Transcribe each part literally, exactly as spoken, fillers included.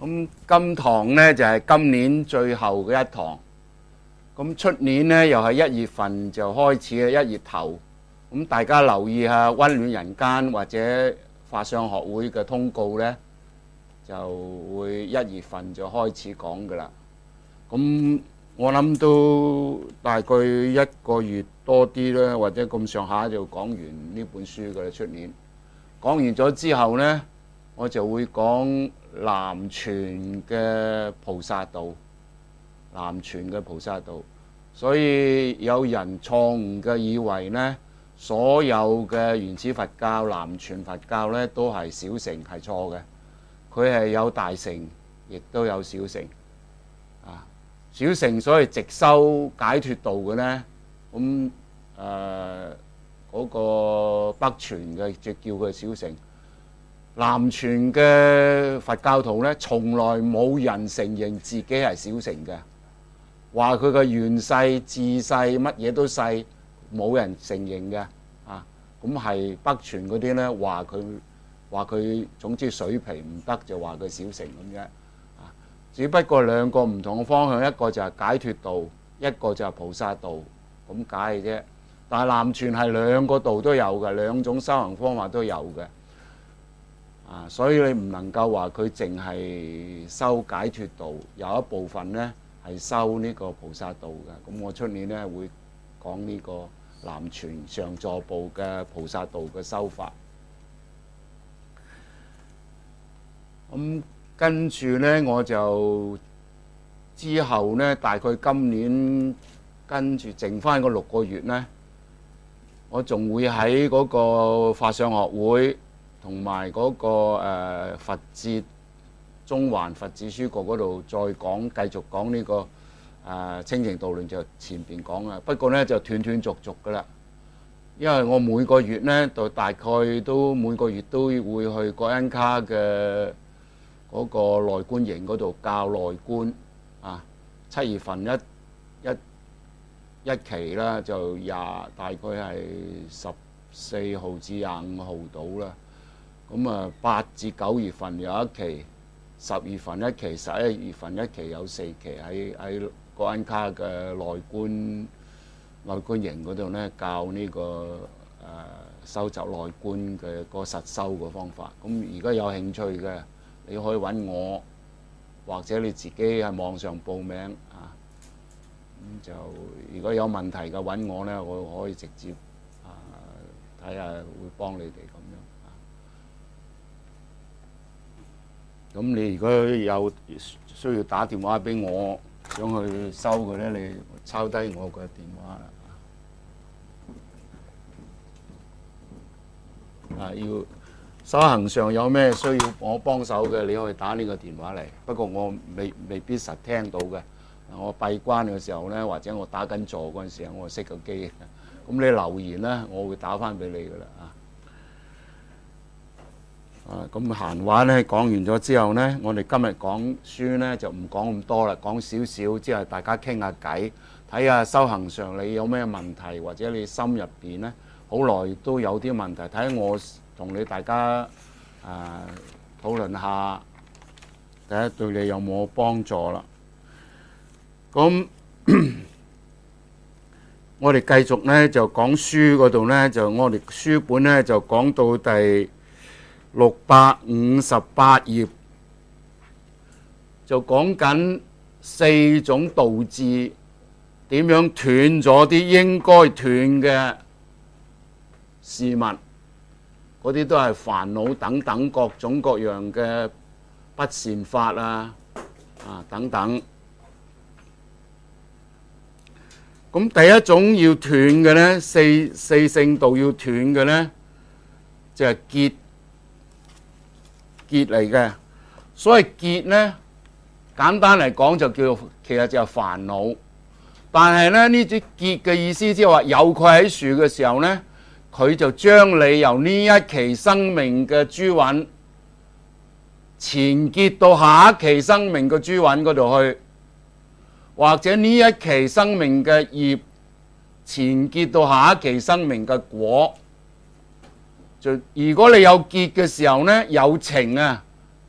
咁今堂呢就係今年最後嘅一堂，咁出年呢又係一月份就開始嘅一月頭，咁大家留意下溫暖人間或者法相學會嘅通告呢，就會一月份就開始講㗎喇。咁我諗都大概一個月多啲啦，或者咁上下就講完呢本書㗎喇。出年講完咗之後呢，我就會講南傳嘅菩薩道，南傳嘅菩薩道。所以有人錯誤嘅以為呢，所有嘅原始佛教、南傳佛教呢都係小乘，係錯嘅。佢係有大乘，亦都有小乘。啊，小乘所謂直修解脫道嘅呢，咁誒嗰個北傳嘅就叫佢小乘。南傳嘅佛教徒呢，從來冇人承認自己係小乘嘅，話佢嘅緣細、自細乜嘢都細，冇人承認嘅。啊，咁係北傳嗰啲呢，話佢話佢總之水皮唔得，就話佢小乘咁啫。啊，只不過兩個唔同嘅方向，一個就係解脫道，一個就係菩薩道，咁解嘅啫。但係南傳係兩個道都有嘅，兩種修行方法都有嘅。啊，所以你唔能夠話佢淨係修解脫道，有一部分呢係修呢個菩薩道嘅。咁我出年呢會講呢個南傳上座部嘅菩薩道嘅修法。咁跟住呢，我就之後呢，大概今年跟住剩翻嗰六個月呢，我仲會喺嗰個法相學會同埋嗰個誒、呃、佛哲中環佛子書局嗰度再講，繼續講呢、這個誒、呃、清淨道論，就前邊講啦。不過呢，就斷斷續續噶啦，因為我每個月呢，就大概都每個月都會去葛恩卡嘅嗰個內觀營嗰度教內觀啊。七月份一一一期啦，就廿大概係十四號至廿五號到啦。咁啊，八至九月份有一期，十月份一期，十一月份一期，有四期喺喺葛恩卡嘅內觀內觀營嗰度呢，教呢、這個誒、呃、收集內觀嘅個實修嘅方法。咁如果有興趣嘅，你可以揾我，或者你自己喺網上報名啊。咁就如果有問題嘅揾我呢，我可以直接啊睇下會幫你哋咁樣。咁你如果有需要打電話俾我，想去收嘅咧，你抄低我個電話啦。啊，要修行上有咩需要我幫手嘅，你可以打呢個電話嚟。不過我未未必實聽到嘅。我閉關嘅時候咧，或者我打緊坐嗰陣時候，我熄個機。咁你留言咧，我會打翻俾你噶啦啊。啊，咁閒話咧講完咗之後呢，我哋今日講書呢就唔講咁多啦，講少少，之後大家傾下偈，睇下修行上你有咩問題，或者你心入邊呢好耐都有啲問題，睇下我同你大家啊討論下，睇下對你有冇幫助啦。咁我哋繼續呢就講書嗰度呢，就我哋書本呢就講到第六百五十八頁，就講緊四種導致點樣斷咗啲應該斷嘅事物，嗰啲都係煩惱等等各種各樣嘅不善法啊啊等等。咁第一種要斷嘅呢，四四聖道要斷嘅呢，就係結。結嚟嘅，所謂結呢，簡單嚟講就叫，其實就係煩惱。但係咧呢啲結嘅意思，即係話有佢喺樹嘅時候呢，佢就將你由呢一期生命嘅諸蘊前結到下一期生命嘅諸蘊嗰度去，或者呢一期生命嘅業前結到下一期生命嘅果。就如果你有結嘅時候呢，有情啊，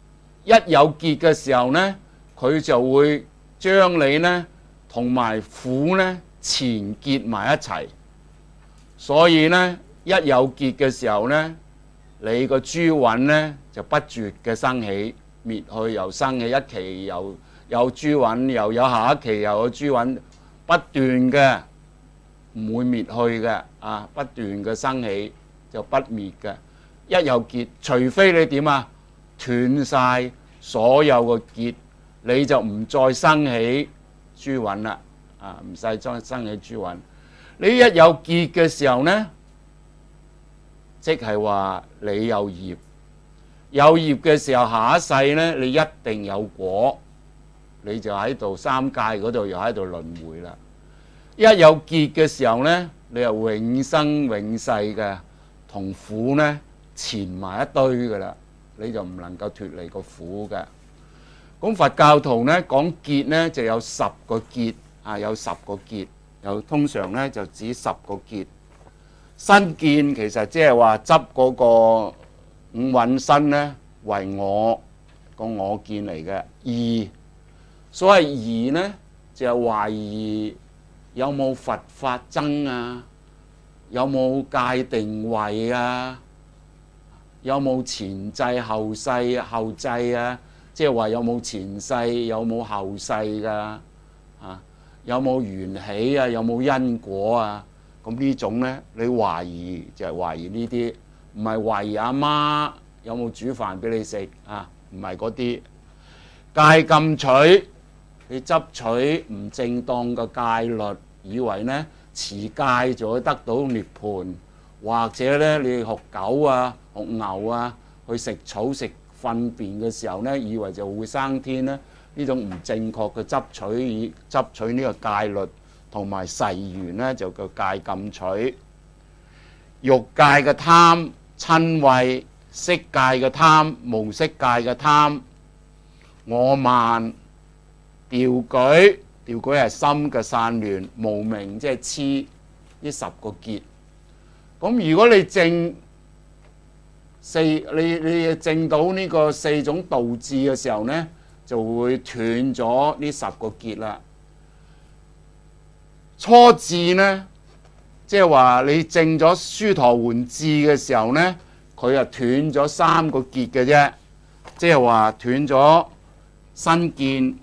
一有結嘅時候呢，佢就會將你呢同埋苦呢纏結埋一齊。所以呢，一有結嘅時候呢，你個諸蘊呢就不絕嘅生起滅去，又生起，一期又有諸蘊，又有下一期又有諸蘊，不斷嘅，唔會滅去嘅啊！不斷嘅生起就不滅嘅。一有結，除非你點啊斷晒所有嘅結，你就唔再生起諸蘊啦啊！唔使再生起諸蘊。你一有結嘅時候呢，即係話你有業，有業嘅時候，下一世呢，你一定有果，你就喺度三界嗰度又喺度輪迴啦。一有結嘅時候呢，你又永生永世嘅同苦呢纏埋一堆噶啦，你就唔能夠脫離個苦嘅。咁佛教徒呢講結呢就有十個結啊，有十個結。又通常咧就指十個結。身見其實即係話執嗰個五蘊身咧為我個我見嚟嘅。疑，所謂疑呢就係懷疑有冇佛法僧啊，有冇界定位啊，有冇前世後世後制啊，即係話有冇前世有冇後世㗎啊？有冇緣起啊？有冇因果啊？咁呢種呢，你懷疑就係懷疑呢啲，唔係懷疑阿媽有冇煮飯俾你食啊？唔係嗰啲戒禁取，你執取唔正當嘅戒律，以為呢持戒就會得到涅槃，或者呢你學狗啊、學牛啊去食草食糞便嘅時候呢，以為就會生天呢。呢種唔正確嘅執取，執取呢個戒律同埋誓緣呢，就叫戒禁取。欲界嘅貪、瞋恚，色界嘅貪、無色界嘅貪，我慢、掉舉，掉舉係心嘅散亂，無明即係痴，呢十個結。咁如果你證四，你你證到呢個四種道智嘅時候呢，就會斷咗呢十個結啦。初智呢，即係話你證咗須陀洹智嘅時候呢，佢啊斷咗三個結嘅啫，即係話斷咗身見、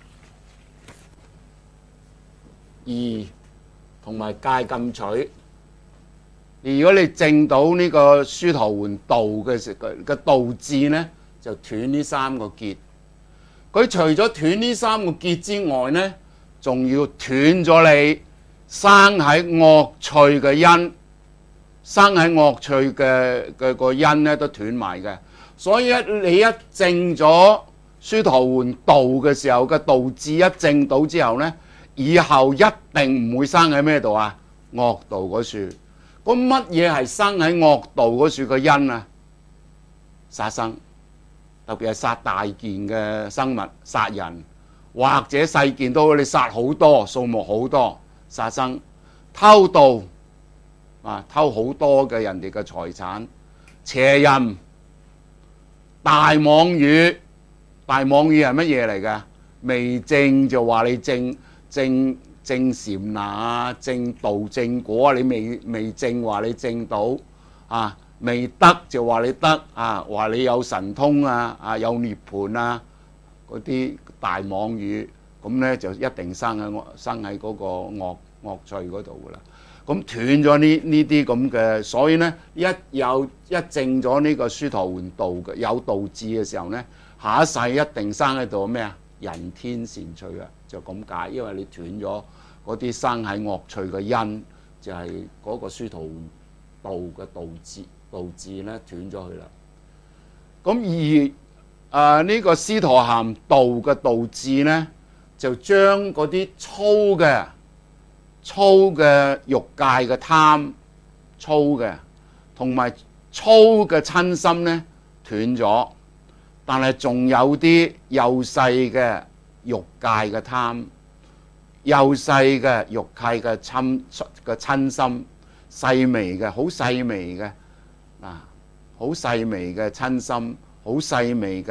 疑同埋戒禁取。如果你證到呢個須陀洹道嘅時嘅道智呢，就斷呢三個結。佢除咗斷呢三個結之外呢，仲要斷咗你生喺惡趣嘅因，生喺惡趣嘅嘅個因咧都斷埋嘅。所以一你一證咗須陀洹道嘅時候嘅道智一證到之後呢，以後一定唔會生喺咩度啊？惡道嗰處。咁乜嘢係生喺惡道嗰處嘅因啊？殺生。特別係殺大件嘅生物，殺人或者細件都你殺好多，數目好多，殺生、偷盜啊，偷好多嘅人哋嘅財產，邪淫、大妄語，大妄語係乜嘢嚟㗎？未證就話你證證證禪那啊，證道正果啊，你未未證話你證到啊。未得就話你得啊，話你有神通啊，啊有涅槃啊，嗰啲大妄語，咁呢就一定生喺生喺嗰個惡惡趣嗰度噶啦。咁斷咗呢呢啲咁嘅，所以呢，一有一證咗呢個須陀洹道嘅有道智嘅時候呢，下一世一定生喺度咩啊？人天善趣啊，就咁解，因為你斷咗嗰啲生喺惡趣嘅因，就係、是、嗰個須陀洹道嘅道智。道智咧斷咗佢啦，咁而啊呢、這個斯陀含道嘅道智呢，就將嗰啲粗嘅粗嘅欲界嘅貪粗嘅，同埋粗嘅瞋心呢斷咗，但係仲有啲幼細嘅欲界嘅貪，幼細嘅欲界嘅瞋嘅瞋心，細微嘅，好細微嘅。啊，好細微嘅瞋心，好細微嘅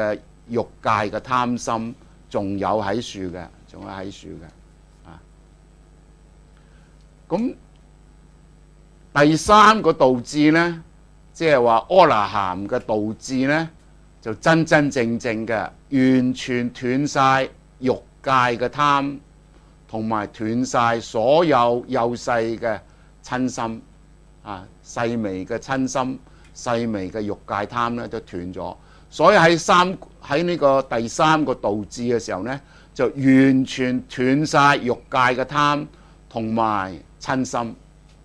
欲界嘅貪心仲有喺處嘅，仲有喺處嘅啊。咁第三個道智呢，即係話阿那含嘅道智呢，就真真正正嘅完全斷晒欲界嘅貪，同埋斷晒所有幼細嘅瞋心啊，細微嘅瞋心、細微嘅欲界貪咧都斷咗。所以喺三喺呢個第三個道智嘅時候呢，就完全斷晒欲界嘅貪同埋瞋心。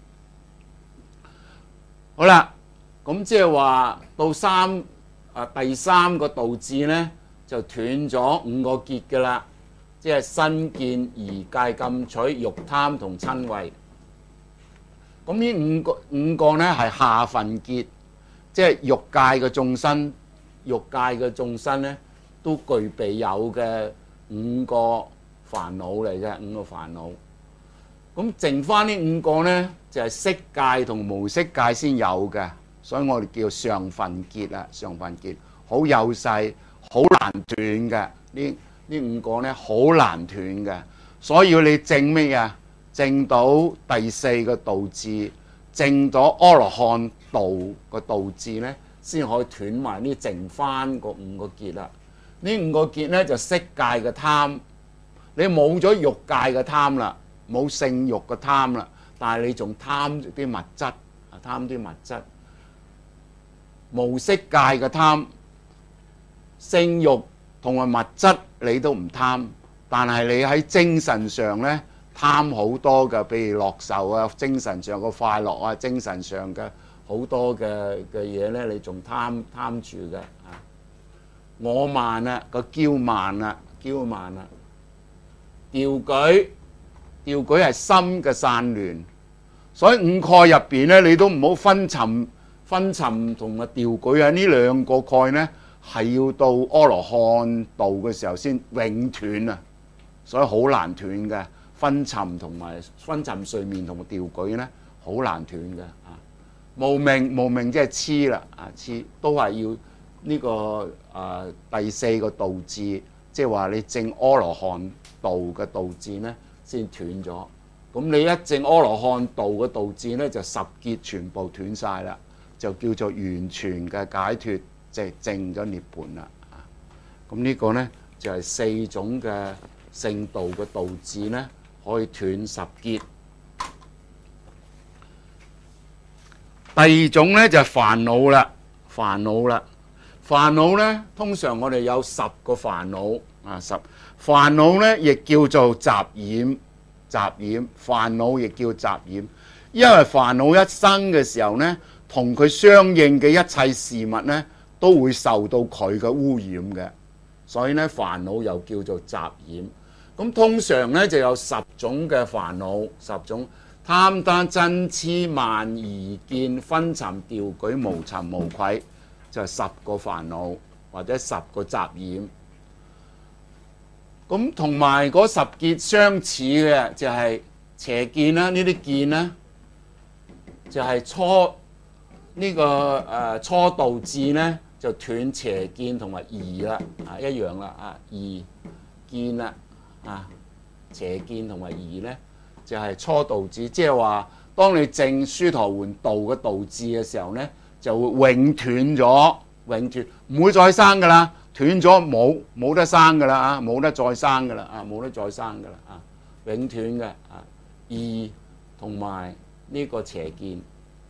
好啦，咁即係話到三啊第三個道智呢，就斷咗五個結㗎啦，即係身見疑戒禁取欲貪同瞋恚。咁呢五個五個呢係下分結，即係欲界嘅眾生。欲界嘅眾生咧，都具備有嘅五個煩惱嚟嘅，五個煩惱。咁剩翻呢五個咧，就係色界同無色界先有嘅，所以我哋叫上分結啦。上分結好幼細，好難斷嘅。呢呢五個咧好難斷嘅，所以要你證咩啊？證到第四個道智，證到阿羅漢道個道智咧，先可以斷埋呢剩翻個五個結啦。呢五個結咧就色界嘅貪，你冇咗欲界嘅貪啦，冇性欲嘅貪啦，但係你仲貪啲物質，啊貪啲物質。無色界嘅貪，性欲同埋物質你都唔貪，但係你喺精神上咧貪好多嘅，譬如樂受啊，精神上嘅快樂啊，精神上嘅。好多嘅嘅嘢咧，你仲貪貪住嘅啊！我慢啊，個驕慢啊，驕慢啊！掉舉，掉舉係心嘅散亂，所以五蓋入邊咧，你都唔好分沉、分沉同埋掉舉啊！呢兩個蓋咧係要到阿羅漢道嘅時候先永斷啊，所以好難斷嘅。分沉同埋分沉睡眠同埋掉舉咧，好難斷嘅啊！無明無明即係痴啦，啊痴都係要呢、這個誒、呃、第四個道智，即係話你證阿羅漢道嘅道智咧，先斷咗。咁你一證阿羅漢道嘅道智咧，就十結全部斷晒啦，就叫做完全嘅解脫，即係證咗涅槃啦。啊，咁呢個咧就係、是、四種嘅聖道嘅道智咧，可以斷十結。第二種咧就係煩惱啦，煩惱啦，煩惱咧通常我哋有十個煩惱啊，十煩惱咧亦叫做雜染，雜染煩惱亦叫雜染，因為煩惱一生嘅時候咧，同佢相應嘅一切事物咧都會受到佢嘅污染嘅，所以咧煩惱又叫做雜染。咁通常咧就有十種嘅煩惱，十種。貪貪嗔痴慢疑見昏沉掉舉無慚無愧，就係、是、十個煩惱或者十個雜染。咁同埋嗰十結相似嘅就係邪見啦，呢啲見啦，就係、是、初呢、這個誒、呃、初道智咧就斷邪見同埋疑啦，啊一樣啦，啊疑見啦，啊邪見同埋疑咧。就係初道智，即係話，當你證須陀洹道嘅道智嘅時候咧，就會永斷咗，永斷，唔會再生噶啦，斷咗冇冇得生噶啦啊，冇得再生噶啦啊，冇得再生噶啦啊，永斷嘅啊，疑同埋呢個邪見。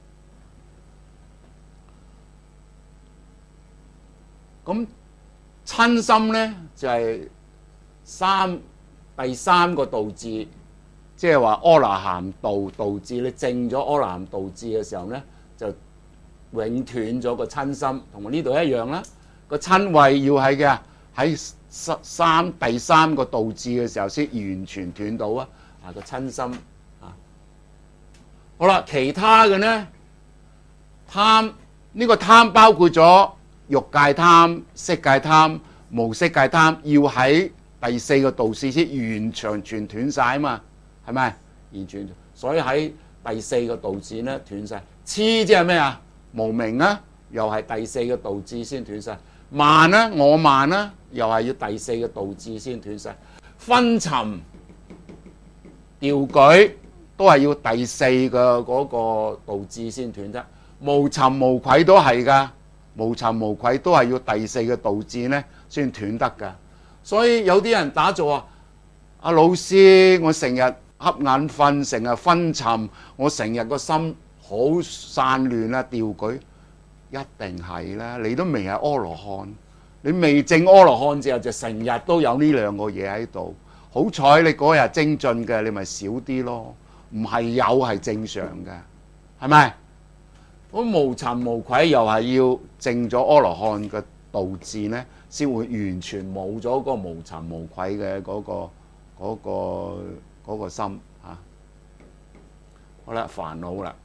咁瞋心咧就係、是、三第三個道智。即係話阿那含道道智，你證咗阿那含道智嘅時候咧，就永斷咗個瞋心，同埋呢度一樣啦。個瞋恚要係嘅喺三第三個道智嘅時候先完全斷到啊！啊個瞋心啊，好啦，其他嘅咧貪呢、呢個貪包括咗欲界貪、色界貪、無色界貪，要喺第四個道智先完全全斷晒啊嘛。係咪完全？所以喺第四個道智咧斷晒。痴即係咩啊？無明啊，又係第四個道智先斷晒。慢啊，我慢啊， 又係要第四個道字先斷晒。昏沉掉舉都係要第四個嗰個道字先斷得。無慚無愧都係噶，無慚無愧都係要第四個道字呢先斷得噶。所以有啲人打坐話：阿老師，我成日瞌眼瞓，成日昏沉，我成日個心好散亂啊，掉舉，一定係啦。你都未係阿羅漢，你未證阿羅漢之後就成日都有呢兩個嘢喺度。好彩你嗰日精進嘅，你咪少啲咯。唔係有係正常嘅，係咪？咁無慚無愧又係要證咗阿羅漢嘅道字呢，先會完全冇咗嗰個無慚無愧嘅嗰個嗰個嗰個心啊。好啦，煩惱啦。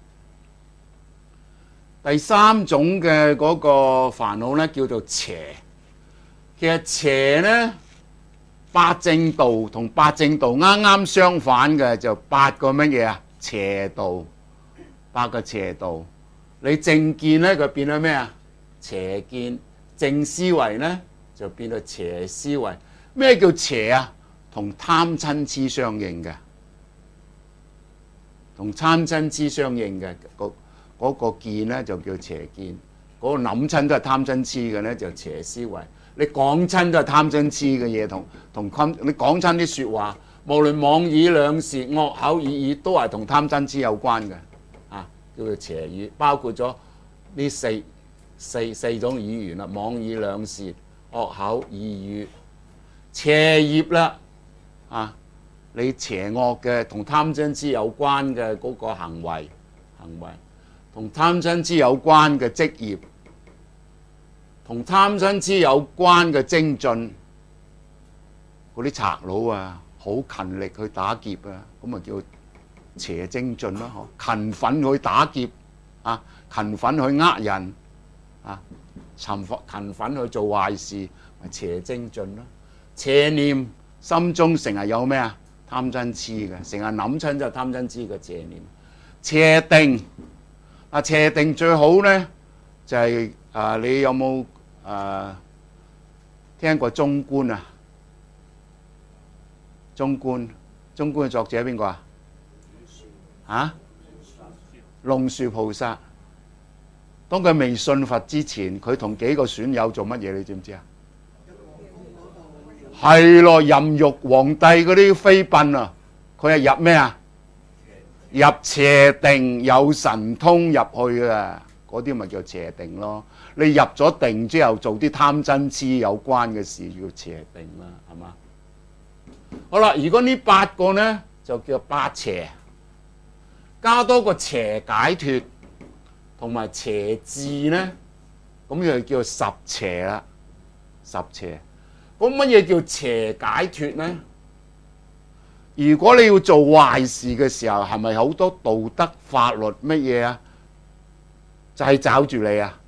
第三種嘅嗰個煩惱呢，叫做邪。其實邪呢，八正道同八正道啱啱相反嘅，就八個乜嘢啊？邪道，八個邪道。你正見呢，佢變咗咩啊？邪見。正思維呢，就變到邪思維。咩叫邪啊？同貪嗔痴相應嘅，同貪嗔痴相應嘅嗰嗰個見呢，就叫邪見。嗰、那個諗親都係貪嗔痴嘅呢，就邪思維。你講親都係貪嗔痴嘅嘢，同同你講親啲説話，無論妄語兩舌、惡口意語，都係同貪嗔痴有關嘅，啊，叫做邪語，包括咗呢四四四種語言啦，妄語兩舌、惡口意語、邪業啦，啊，你邪惡嘅同貪嗔痴有關嘅嗰個行為，行為同貪嗔痴有關嘅職業。同貪嗔痴有關嘅精進，嗰啲賊佬啊，好勤力去打劫啊，咁咪叫邪精進咯，嗬！勤奮去打劫啊，勤奮去呃人啊，勤奮勤奮去做壞事，咪邪精進咯。邪念心中成日有咩啊？貪嗔痴嘅，成日諗親就貪嗔痴嘅邪念。邪定啊，邪定最好咧就係、是、啊，你有冇？誒、uh, 聽過中觀啊？中觀中觀嘅作者邊個啊？啊？龍樹菩薩。當佢未信佛之前，佢同幾個損友做乜嘢？你知唔知啊？係咯，任玉皇帝嗰啲妃嬪啊，佢係入咩啊？入邪定，有神通入去啊！嗰啲咪叫邪定咯。你入咗定之後做啲貪嗔痴有關嘅事，叫邪定啦，係嘛？好啦，如果呢八個呢，就叫八邪，加多個邪解脫同埋邪智呢，咁就叫十邪啦。十邪，咁乜嘢叫邪解脫呢？如果你要做壞事嘅時候，係咪好多道德法律乜嘢啊？就係找住你啊！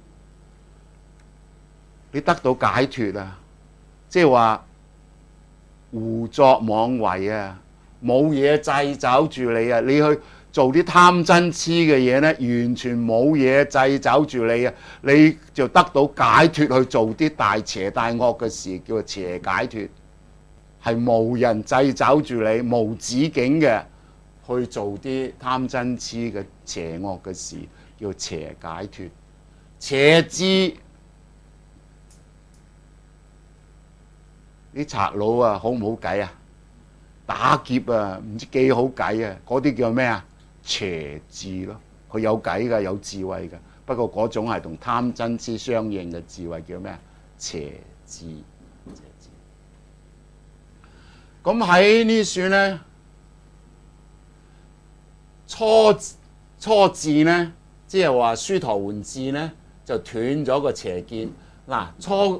你得到解脫啊，即係話胡作妄為啊，冇嘢掣肘住你啊！你去做啲貪嗔痴嘅嘢呢，完全冇嘢掣肘住你啊！你就得到解脫去做啲大邪大惡嘅事，叫做邪解脫，係無人掣肘住你，無止境嘅去做啲貪嗔痴嘅邪惡嘅事，叫邪解脫。邪智，啲賊佬啊，好唔好計啊？打劫啊，唔知幾好計啊！嗰啲叫咩啊？邪智咯，佢有計㗎，有智慧㗎。不過嗰種係同貪嗔痴相應嘅智慧，叫咩啊？邪智。邪智。咁喺呢書呢，初初智呢，即係話須陀洹智呢，就斷咗個邪見。嗱，初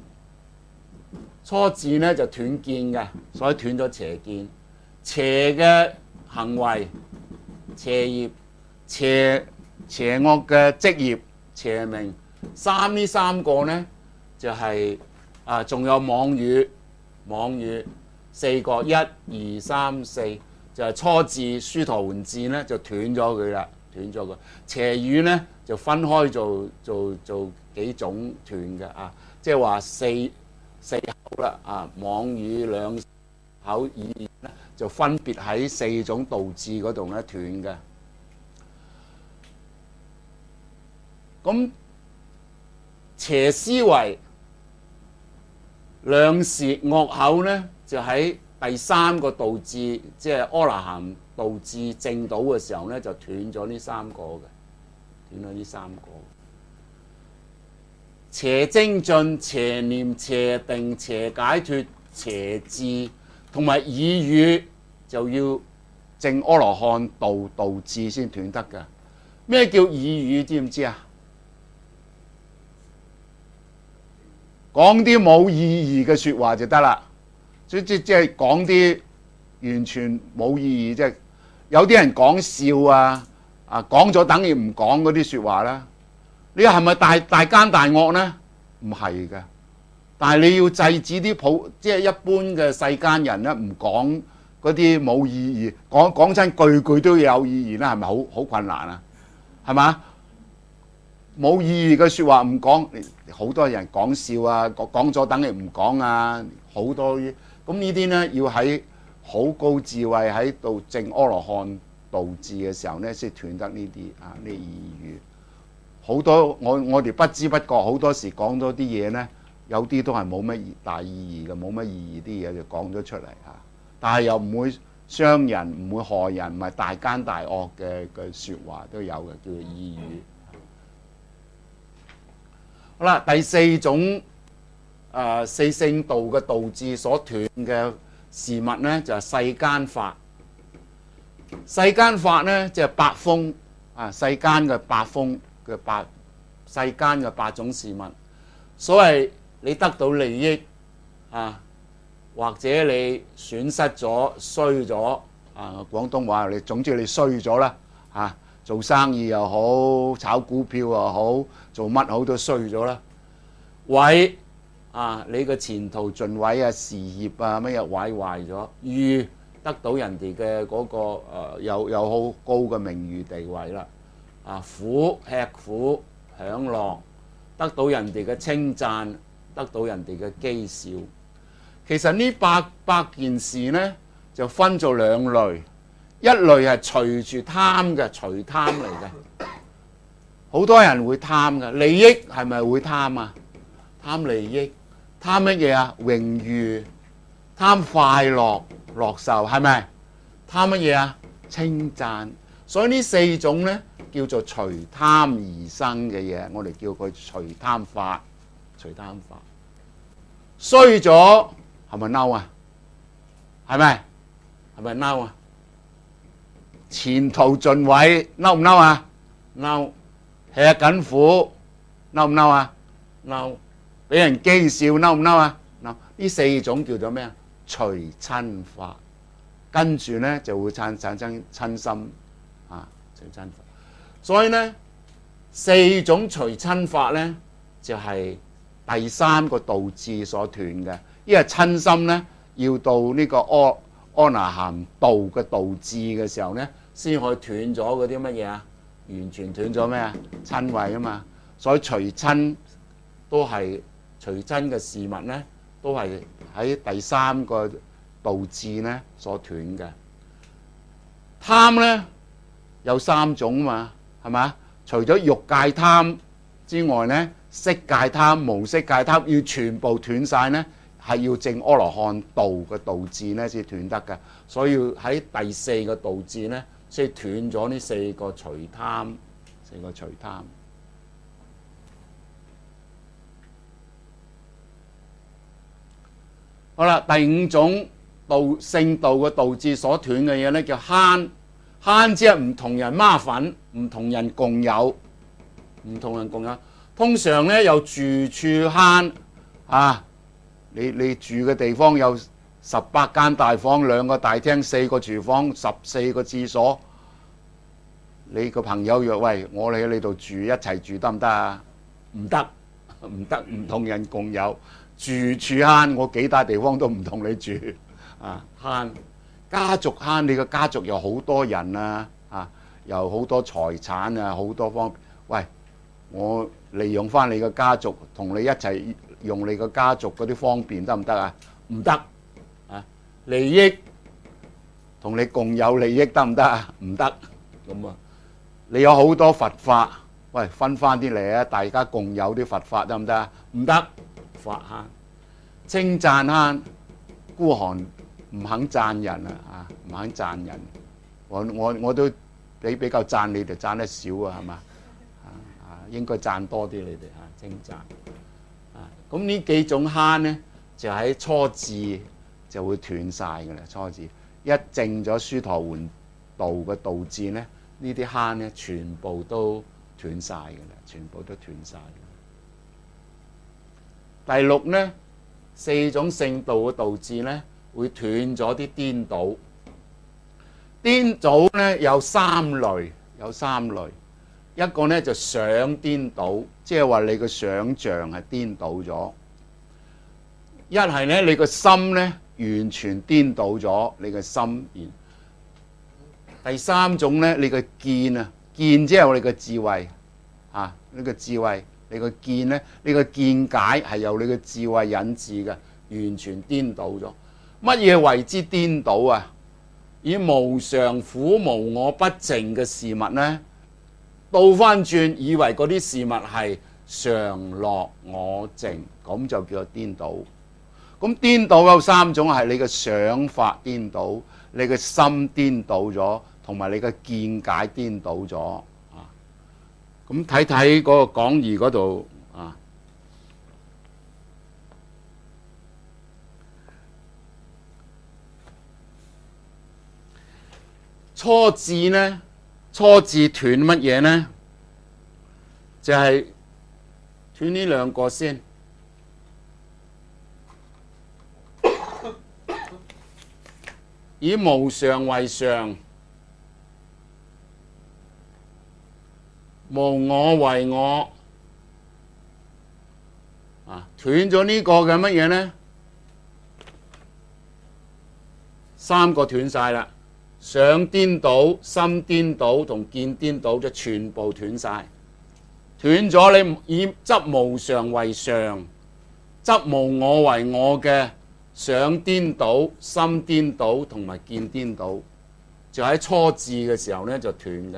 初智呢就斷見嘅，所以斷咗邪見。邪嘅行為、邪業、邪邪惡嘅職業、邪名，三呢三個呢就係、是、啊，仲有妄語、妄語四個，一二三四，就係、是、初智須陀洹智呢就斷咗佢啦，斷咗佢。邪語呢就分開做做做幾種斷嘅啊，即係話四。 四口啦，啊，妄語兩口意言咧，就分別喺四種道志嗰度咧斷嘅。咁邪思維、兩舌、惡口咧，就喺第三個道志，即係阿那含道志正道嘅時候咧，就斷咗呢三個嘅，斷咗呢三個。邪精進、邪念、邪定、邪解脫、邪智同埋意語，就要證阿羅漢道道智先斷得㗎。咩叫意語？知唔知啊？講啲冇意義嘅説話就得啦，即即即係講啲完全冇意義，即係有啲人講笑啊，啊講咗等於唔講嗰啲説話啦。你係咪大大奸大惡呢？唔係嘅，但係你要制止啲普即係一般嘅世間人咧，唔講嗰啲冇意義，講講真句句都要有意義啦，係咪好好困難啊？係嘛？冇意義嘅説話唔講，好多人講笑啊，講咗等於唔講啊，好多咁呢啲呢，要喺好高智慧喺度證阿羅漢道智嘅時候呢，先斷得呢啲啊呢意語。好多我我哋不知不覺好多時講咗啲嘢呢，有啲都係冇乜大意義嘅，冇乜意義啲嘢就講咗出嚟嚇，但係又唔會傷人，唔會害人，唔係大奸大惡嘅嘅説話都有嘅，叫做意語。好啦，第四種誒、呃、四聖道嘅道志所斷嘅事物呢，就係、是、世間法。世間法呢，即、就、係、是、八風啊，世間嘅八風嘅八世間嘅八種事物。所謂你得到利益啊，或者你損失咗、衰咗啊，廣東話你總之你衰咗啦嚇。做生意又好，炒股票又好，做乜好都衰咗啦。毀啊，你個前途盡毀啊，事業啊乜嘢毀壞咗。譽得到人哋嘅嗰個誒、呃、有有好高嘅名譽地位啦。啊，苦吃苦享樂，得到人哋嘅稱讚，得到人哋嘅譏笑。其實呢八百件事呢，就分做兩類。一類係隨住貪嘅，隨貪嚟嘅，好多人會貪嘅。利益係咪會貪啊？貪利益，貪乜嘢啊？榮譽，貪快樂樂受，係咪？貪乜嘢啊？稱讚。所以呢四種呢，叫做隨貪而生嘅嘢，我哋叫佢隨貪法。隨貪法衰咗係咪嬲啊？係咪？係咪嬲啊？前途盡毀，嬲唔嬲啊？嬲。吃緊苦，嬲唔嬲啊？嬲。俾人譏笑，嬲唔嬲啊？嬲。呢四種叫做咩啊？隨親法，跟住呢就會產產生親心啊，隨親法。所以呢四種隨親法呢，就係、是、第三個道志所斷嘅，因為親心呢，要到呢個阿阿那含道嘅道志嘅時候呢，先可以斷咗嗰啲乜嘢啊？完全斷咗咩啊？親位啊嘛，所以隨親都係隨親嘅事物呢，都係喺第三個道志呢所斷嘅。貪呢有三種嘛，係嘛？除咗欲界貪之外呢，色界貪、無色界貪要全部斷晒呢，係要證阿羅漢道嘅道志呢先斷得嘅。所以要喺第四個道志呢，即係斷咗呢四個隨貪，四個隨貪。好啦，第五種道聖道嘅道志所斷嘅嘢呢，叫慳。慳即係唔同人孖粉，唔同人共有，唔同人共有。通常呢，有住處慳啊，你你住嘅地方有十八間大房，兩個大廳，四個廚房，十四個廁所。你個朋友約喂，我哋喺你度住，一齊住得唔得啊？唔得，唔得，唔同人共有。住處慳，我幾大地方都唔同你住啊！慳家族慳，你個家族有好多人啊，啊，有好多財產啊，好多方面。喂，我利用翻你個家族，同你一齊用你個家族嗰啲方便得唔得啊？唔得啊！利益同你共有利益得唔得啊？唔得咁啊！你有好多佛法，喂，分翻啲嚟啊！大家共有啲佛法得唔得啊？唔得，法慳，稱讚慳，孤寒唔肯讚人啊！啊，唔肯讚人，我我我都你比較讚你哋讚得少啊，係嘛？啊啊，應該讚多啲你哋啊，稱讚啊！咁呢幾種慳咧，就喺初字就會斷晒㗎啦。初字一證咗須陀洹道嘅道字咧，呢啲慳咧全部都斷晒㗎啦，全部都斷晒。第六咧，四種聖道嘅道字咧，會斷咗啲顛倒。顛倒咧有三類，有三類。一個咧就想顛倒，即係話你個想像係顛倒咗；一係咧你個心咧完全顛倒咗，你個心然。第三種咧，你個見啊，見即係我哋嘅智慧啊，呢個智慧，你個見咧，你個見解係由你嘅智慧引致嘅，完全顛倒咗。乜嘢為之顛倒啊？以無常、苦、無我、不淨嘅事物咧，倒翻轉以為嗰啲事物係常樂我淨，咁就叫做顛倒。咁顛倒有三種，係你嘅想法顛倒，你嘅心顛倒咗，同埋你嘅見解顛倒咗啊。咁睇睇嗰個講義嗰度啊，初字呢，初字斷乜嘢呢？就係斷呢兩個先。以無常為常，無我為我，啊，斷咗呢個嘅乜嘢呢？三個斷晒啦，想顛倒、心顛倒同見顛倒就全部斷晒。斷咗你以執無常為常，執無我為我嘅想顛倒、心顛倒同埋見顛倒，就喺初字嘅時候咧就斷嘅。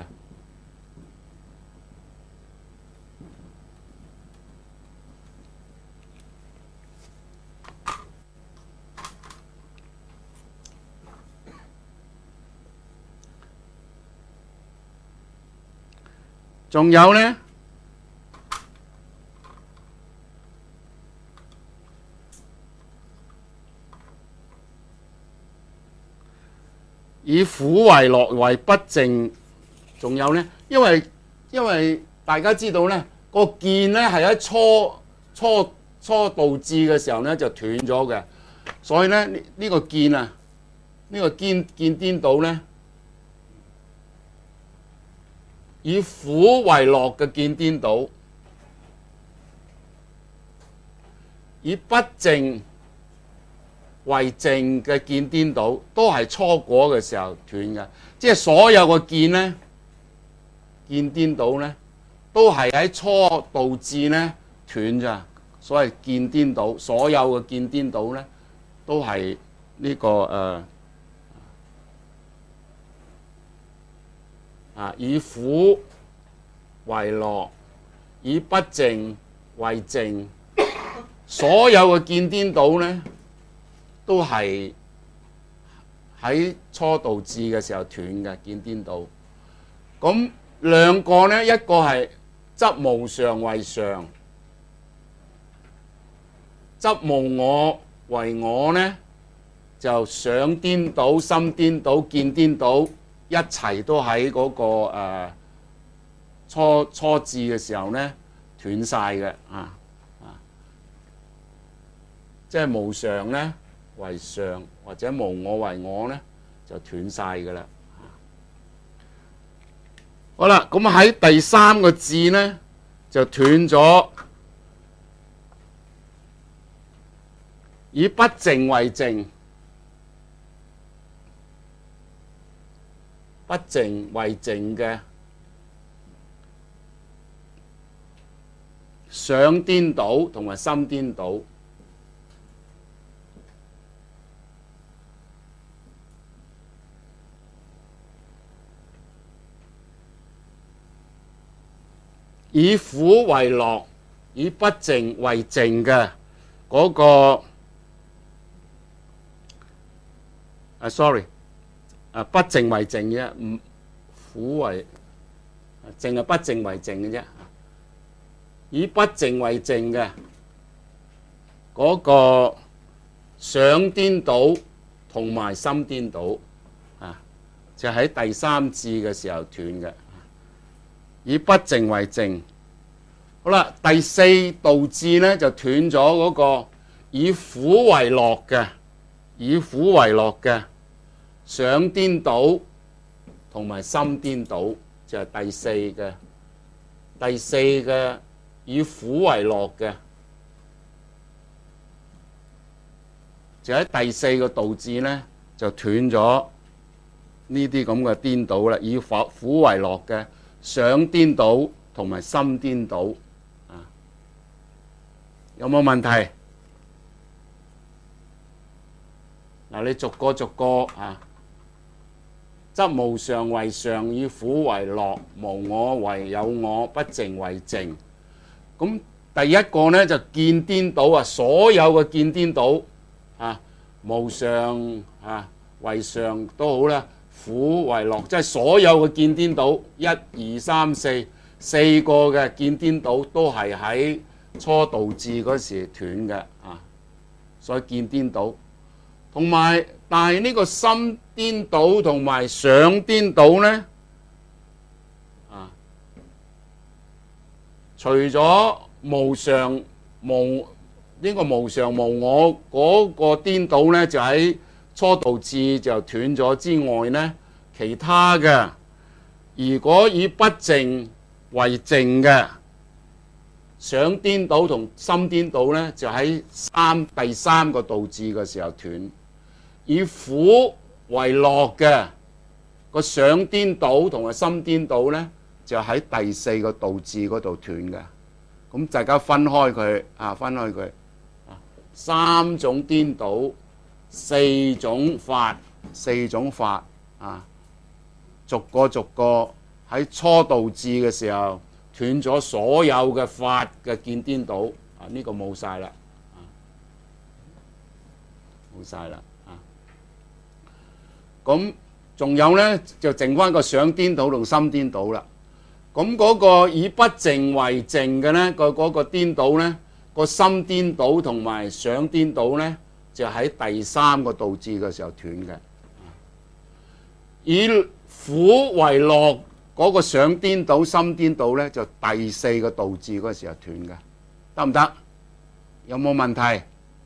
仲有咧，以苦為樂為不淨。仲有咧，因為因為大家知道咧，個見咧係喺初初初道智嘅時候咧就斷咗嘅，所以咧呢呢個見啊，呢個見見顛倒咧，以苦為樂嘅見顛倒，以不淨為淨嘅見顛倒，都係初果嘅時候斷嘅。即係所有嘅見咧，見顛倒咧，都係喺初道智咧斷咋。所謂見顛倒，所有嘅見顛倒咧，都係呢、這個誒。呃啊！以苦為樂，以不淨為淨，所有嘅見顛倒咧，都係喺初道智嘅時候斷嘅見顛倒。咁兩個咧，一個係執無常為常，執無我為我咧，就想顛倒、心顛倒、見顛倒。一齊都喺嗰、那個誒、呃、初初智嘅時候咧斷晒嘅啊啊！即係無常咧為常，或者無我為我咧就斷晒㗎啦。好啦，咁喺第三個字咧就斷咗，以不淨為淨。不淨為淨嘅， 想顛倒同埋心顛倒。以苦為樂，以不淨為淨嘅嗰個啊 ，sorry， 啊不淨為淨嘅，唔苦為淨係不淨為淨嘅啫。以不淨為淨嘅嗰個想顛倒同埋心顛倒啊，就喺第三字嘅時候斷嘅。以不淨為淨，好啦，第四道字呢就斷咗嗰個以苦為樂嘅，以苦為樂嘅想顛倒同埋心顛倒，就係第四嘅，第四嘅以苦為樂嘅，就喺第四個道字呢就斷咗呢啲咁嘅顛倒啦，以苦為樂嘅。想顛倒同埋心顛倒，啊，有冇問題？嗱，你逐個逐個啊，則無常為常，以苦為樂，無我為有我，不淨為淨。咁第一個呢就見顛倒啊，所有嘅見顛倒啊，無常啊為常都好啦。苦為樂，即係所有嘅見顛倒，一二三四四個嘅見顛倒都係喺初道字嗰時斷嘅啊，所以見顛倒。同埋，但係呢個心顛倒同埋想顛倒呢，啊，除咗無常無呢個無常無我嗰個顛倒呢，就喺初道字就斷咗之外呢，其他嘅如果以不淨為淨嘅想顛倒同心顛倒呢，就喺三第三個道字嘅時候斷。以苦為樂嘅個想顛倒同埋心顛倒呢，就喺第四個道字嗰度斷嘅。咁大家分開佢啊，分開佢啊，三種顛倒。四種法，四種法啊，逐個逐個喺初道字嘅時候斷咗所有嘅法嘅見顛倒啊，呢、這個冇晒啦，冇晒啦啊！咁仲有呢，就剩翻個想顛倒同心顛倒啦。咁嗰個以不淨為淨嘅呢，個嗰個顛倒呢，個心顛倒同埋想顛倒呢，就喺第三個道字嘅時候斷嘅。以苦為樂嗰個想顛倒心顛倒呢，就第四個道字嗰個時候斷嘅，得唔得？有冇問題？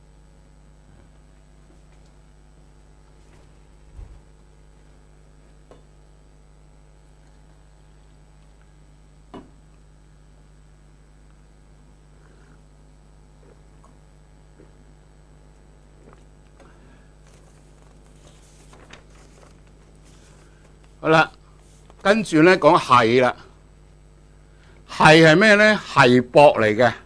好啦，跟住咧講係啦，係係咩咧？係駁嚟嘅，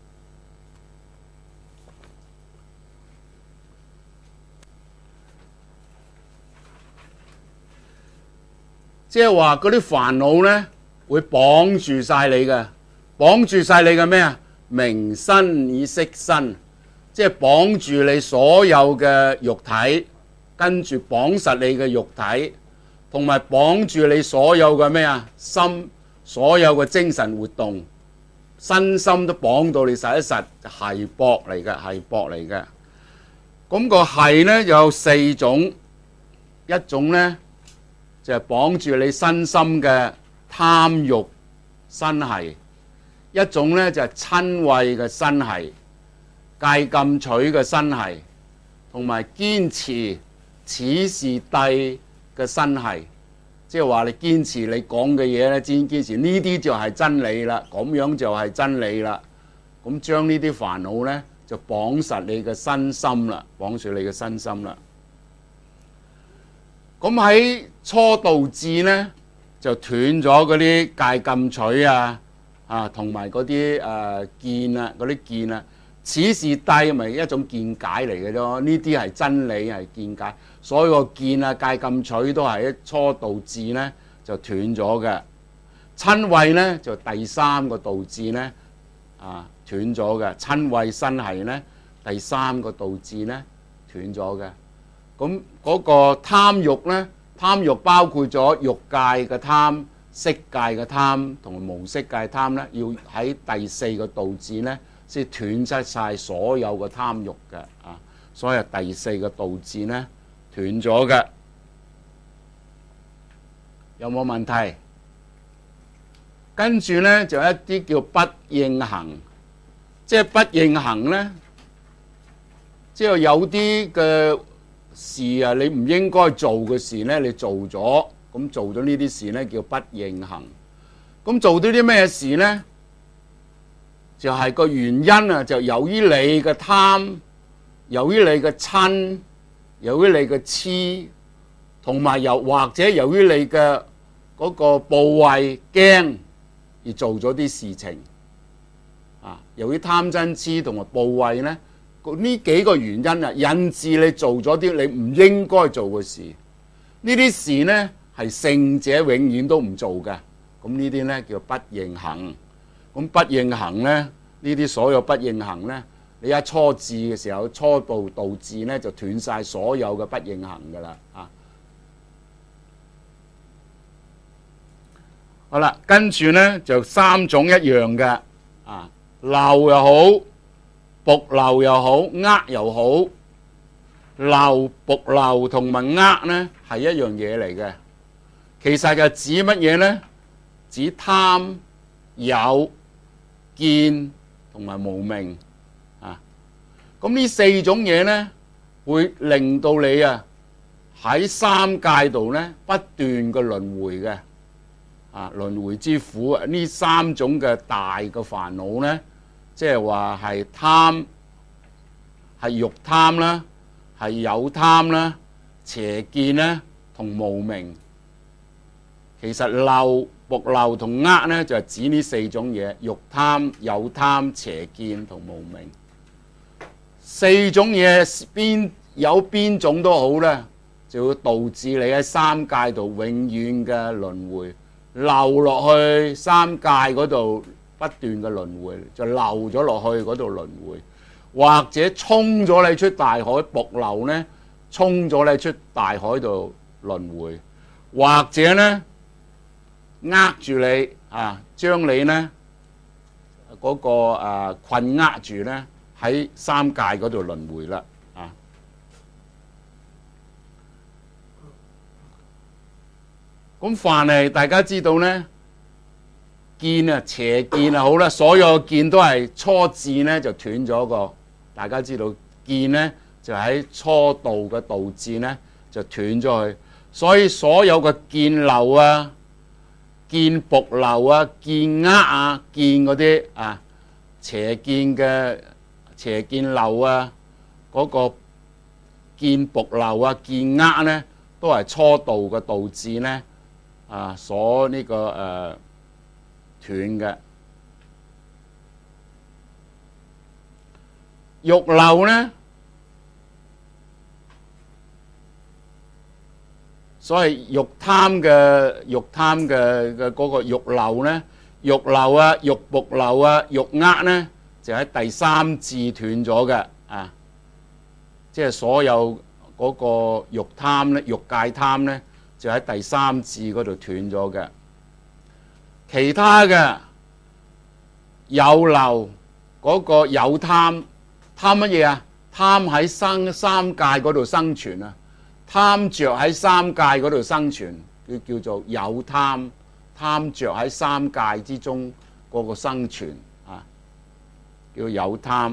即係話嗰啲煩惱咧會綁住晒你嘅，綁住晒你嘅咩啊？名身意識身，即係綁住你所有嘅肉體，跟住綁實你嘅肉體。同埋綁住你所有嘅咩啊心，所有嘅精神活動，身心都綁到你實一實，係縛嚟嘅，係縛嚟嘅。咁個係呢有四種，一種呢就係綁住你身心嘅貪欲身係，一種呢就係瞋恚嘅身係，戒禁取嘅身係，同埋堅持此是諦嘅身係，即係話你堅持你講嘅嘢咧，堅堅持呢啲就係真理啦，咁樣就係真理啦。咁將呢啲煩惱咧就綁實你嘅身心啦，綁住你嘅身心啦。咁喺初道智咧就斷咗嗰啲戒禁取啊， 啊，同埋嗰啲誒見啊，嗰啲見啊，此是諦咪一種見解嚟嘅咯。呢啲係真理係見解，所以個見啊、戒禁取都係一初道智咧就斷咗嘅。瞋恚咧就第三個道智咧啊斷咗嘅。瞋恚身繫咧第三個道智咧斷咗嘅。咁嗰個貪欲咧，貪欲包括咗欲界嘅貪、色界嘅貪同埋無色界貪咧，要喺第四個道智咧先斷失晒所有嘅貪欲嘅啊。所以第四個道智咧斷咗嘅。有冇問題？跟住咧就一啲叫不應行，即係不應行咧，即係有啲嘅事啊，你唔應該做嘅事咧，你做咗，咁做咗呢啲事咧叫不應行。咁做到啲咩事咧？就係個原因啊，就由於你嘅貪，由於你嘅瞋，由於你嘅痴，同埋由或者由於你嘅嗰個怖畏驚而做咗啲事情啊。由於貪瞋痴同埋怖畏咧，呢幾個原因啊，引致你做咗啲你唔應該做嘅事。呢啲事咧係聖者永遠都唔做嘅。咁呢啲咧叫不應行。咁不應行咧，呢啲所有不應行咧，你一初智嘅時候，初步道智咧就斷晒所有嘅不應行噶啦啊。好啦，跟住咧就三種一樣嘅啊，漏又好，僕漏又好，呃又好。漏、僕漏同埋呃咧係一樣嘢嚟嘅，其實就指乜嘢咧？指貪、有、見同埋無明啊。咁呢四種嘢咧，會令到你啊喺三界度咧不斷嘅輪迴嘅啊，輪迴之苦啊。呢三種嘅大嘅煩惱咧，即係話係貪，係欲貪啦，係有貪啦，邪見啦同無明。其實漏、僕漏同呃咧就係指呢四種嘢：欲貪、有貪、邪見同無明。四種嘢邊有邊種都好咧，就會導致你喺三界度永遠嘅輪迴，漏落去三界嗰度不斷嘅輪迴，就漏咗落去嗰度輪迴，或者沖咗你出大海。僕漏咧沖咗你出大海度輪迴，或者咧呃住你啊，將你咧嗰個誒困呃住咧喺三界嗰度輪迴啦啊。咁凡係大家知道咧，見啊邪見啊好啦，所有見都係初智咧就斷咗個。大家知道見咧就喺初道嘅道智咧就斷咗去，所以所有嘅見漏啊、見僕漏啊、見呃啊、見嗰啲啊邪見嘅邪見漏啊，嗰、那個見僕漏啊、見呃咧，都係初道嘅道智咧啊所呢、這個誒、呃、斷嘅。欲漏咧，所謂欲貪嘅欲貪嘅嘅嗰個欲漏咧，欲漏啊、欲僕漏啊、欲呃咧，就喺第三智斷咗嘅啊！即係所有嗰個欲貪咧、欲界貪咧，就喺第三智嗰度斷咗嘅。其他嘅有漏嗰個有貪。貪乜嘢啊？貪喺生三界嗰度生存啊！貪着喺三界嗰度生存，叫叫做有貪。貪着喺三界之中嗰個生存啊，叫有貪。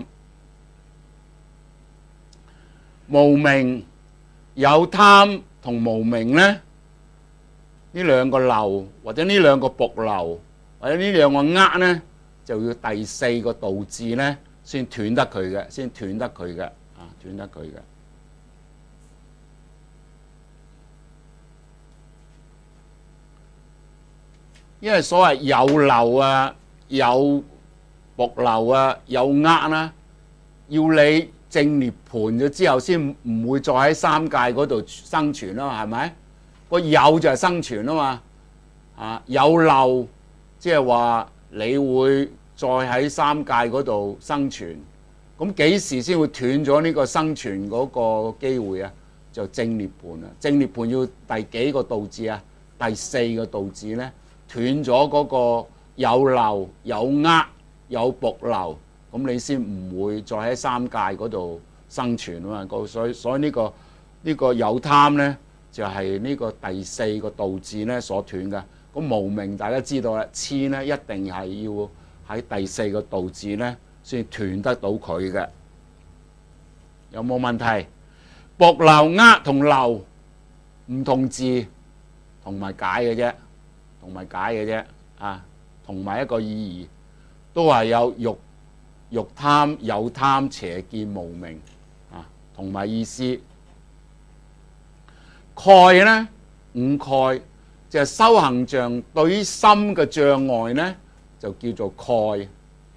無明有貪同無明咧，呢兩個漏或者呢兩個僕漏或者呢兩個呃咧，就要第四個道智咧。先斷得佢嘅，先斷得佢嘅，啊，斷得佢嘅。因為所謂有漏啊、 有僕流啊，有厄啦，要你證涅槃咗之後，先唔會再喺三界嗰度生存啊嘛，係咪？個有就係生存啊嘛，啊有漏，即係話你會再喺三界嗰度生存，咁幾時先會斷咗呢個生存嗰個機會啊？就證涅槃啊！證涅槃要第幾個道字啊？第四個道字咧，斷咗嗰個有漏、有厄、有僕流，咁你先唔會再喺三界嗰度生存啊嘛。所以所以呢個呢個有貪咧，就係呢個第四個道字咧所斷嘅。咁無明大家知道啦，痴咧一定係要喺第四個道字咧先斷得到佢嘅。有冇問題？僕流、厄同流唔同字，同埋解嘅啫，同埋解嘅啫啊，同埋一個意義，都係有欲、欲貪、有貪、邪見、無明啊，同埋意思。蓋咧，五蓋就係修行上對於心嘅障礙咧，就叫做蓋。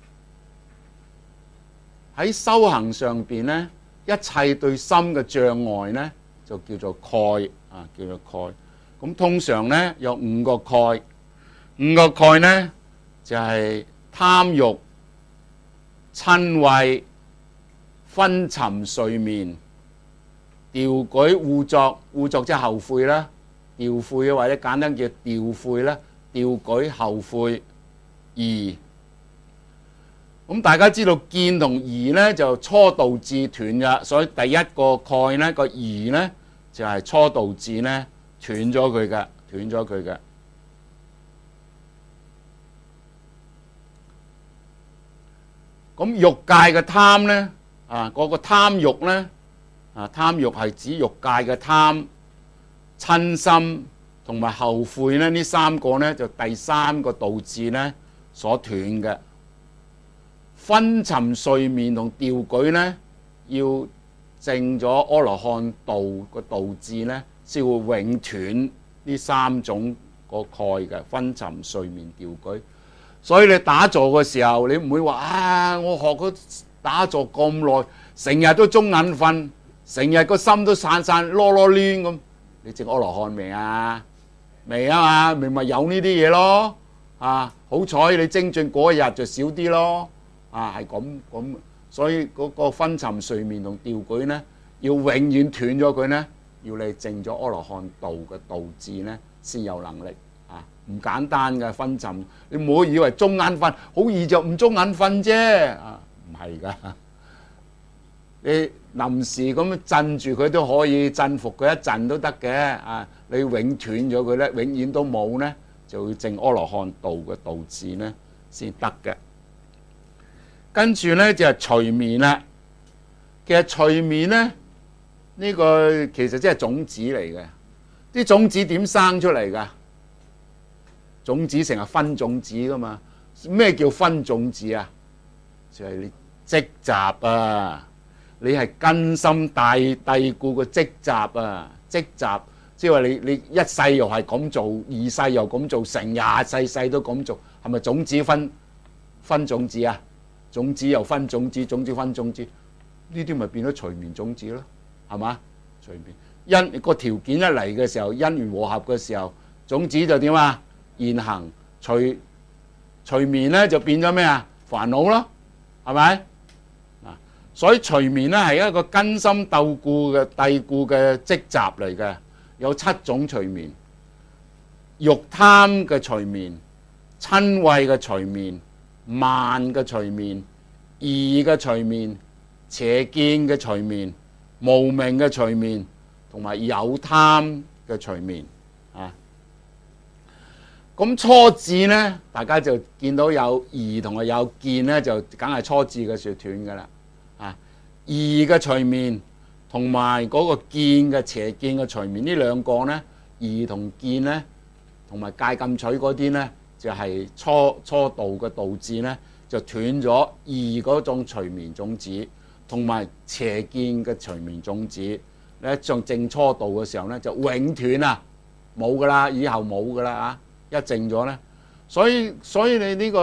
喺修行上邊咧，一切對心嘅障礙咧，就叫做蓋啊，叫做蓋。咁通常咧有五個蓋，五個蓋咧就係貪欲、瞋恚、昏沉睡眠、掉舉污作，污作即係後悔啦，掉悔或者簡單叫掉悔啦，掉舉後悔疑。咁大家知道見同疑咧就初道智斷嘅，所以第一個蓋咧個疑咧就係初道智咧斷咗佢嘅，斷咗佢嘅。咁欲界嘅貪咧啊，嗰個貪欲咧啊，貪欲係指欲界嘅貪、瞋心同埋後悔咧，呢三個咧就第三個道智咧所斷嘅。昏沉睡眠同掉舉咧，要證咗阿羅漢道個道智咧，先會永斷呢三種個蓋嘅昏沉睡眠掉舉。所以你打坐嘅時候，你唔會話啊，我學咗打坐咁耐，成日都中眼瞓，成日個心都散散囉囉攣咁。你證阿羅漢未啊？未啊嘛，明咪有呢啲嘢咯。啊，好彩你精進嗰一日就少啲咯。啊，係咁咁，所以嗰個昏沉睡眠同掉舉咧，要永遠斷咗佢咧，要你證咗阿羅漢道嘅道智咧，先有能力啊！唔簡單嘅昏沉，你唔好以為中眼瞓好易就唔中眼瞓啫啊！唔係㗎，你臨時咁鎮住佢都可以鎮服佢一陣都得嘅啊！你永斷咗佢咧，永遠都冇咧，就要證阿羅漢道嘅道智咧先得嘅。跟住咧就係隨眠啦。其實隨眠咧呢個其實即係種子嚟嘅。啲種子點生出嚟㗎？種子成日分種子噶嘛。咩叫分種子啊？就係你積集啊！你係根深蒂蒂固個積集啊！積集即係話你你一世又係咁做，二世又咁做，成廿世世都咁做，係咪種子分分種子啊？種子又分種子，種子分種子，呢啲咪變咗隨眠種子咯，係嘛？隨眠因個條件一嚟嘅時候，因緣和合嘅時候，種子就點啊？現行隨隨眠咧就變咗咩啊？煩惱咯，係咪？啊，所以隨眠咧係一個根深蒂固嘅蒂固嘅積集嚟嘅，有七種隨眠：欲貪嘅隨眠、瞋恚嘅隨眠、慢嘅隨眠、疑嘅隨眠、邪見嘅隨眠、無明嘅隨眠，同埋有貪嘅隨眠啊。咁初智咧，大家就見到有疑同埋有見咧，就梗係初智嘅時候斷噶啦啊。疑嘅隨眠同埋嗰個見嘅邪見嘅隨眠，呢兩個咧，疑同見咧，同埋戒禁取嗰啲咧，就係、是、初初道嘅道智咧，就斷咗疑嗰種隨眠種子，同埋邪見嘅隨眠種子咧，像證初道嘅時候咧，就永斷啊，冇噶啦，以後冇噶啦啊！一證咗咧，所以所以你呢個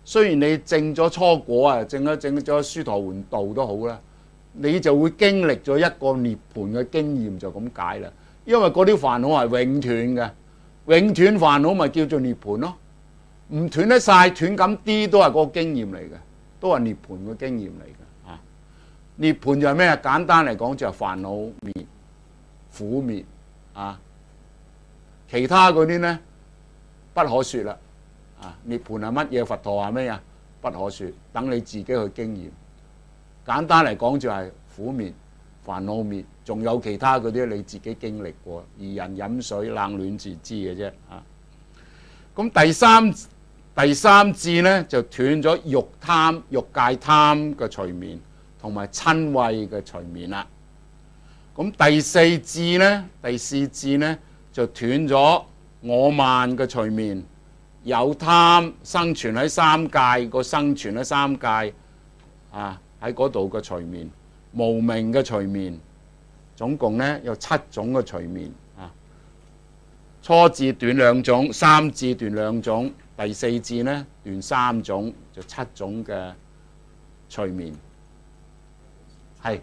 雖然你證咗初果啊，證咗證咗須陀洹道都好啦，你就會經歷咗一個涅槃嘅經驗，就咁解啦。因為嗰啲煩惱係永斷嘅，永斷煩惱咪叫做涅槃咯。唔斷得晒，斷咁啲都係嗰個經驗嚟嘅，都係涅槃嘅經驗嚟嘅。啊，涅槃就係咩啊？簡單嚟講就係煩惱滅、苦滅啊。其他嗰啲咧不可說啦。啊，涅槃係乜嘢？佛陀話咩啊？不可說，等你自己去經驗。簡單嚟講就係苦滅、煩惱滅，仲有其他嗰啲你自己經歷過，二人飲水冷暖自知嘅啫。啊，咁第三第三智咧就斷咗欲貪、欲界貪嘅隨眠，同埋瞋恚嘅隨眠啦。咁第四智咧，第四智咧就斷咗我慢嘅隨眠。有貪生存喺三界，個生存喺三界啊，喺嗰度嘅隨眠，無明嘅隨眠，總共咧有七種嘅隨眠啊。初智斷兩種，三智斷兩種，第四智咧斷三種，就七種嘅隨眠。係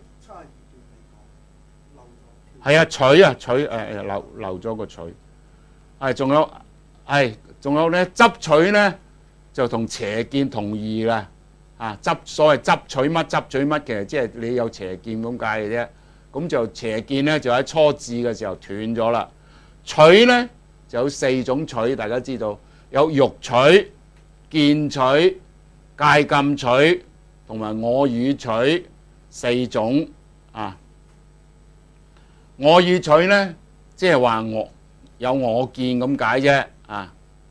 係啊，取啊取誒誒漏漏咗個取，係仲有係。仲有咧執取咧就同邪見同義啦，啊執所謂執取乜執取乜，其實即係你有邪見咁解嘅啫。咁就邪見咧就喺初智嘅時候斷咗啦。取咧就有四種取，大家知道有欲取、見取、戒禁取同埋我語取四種啊。我語取咧即係話我有我見咁解啫啊。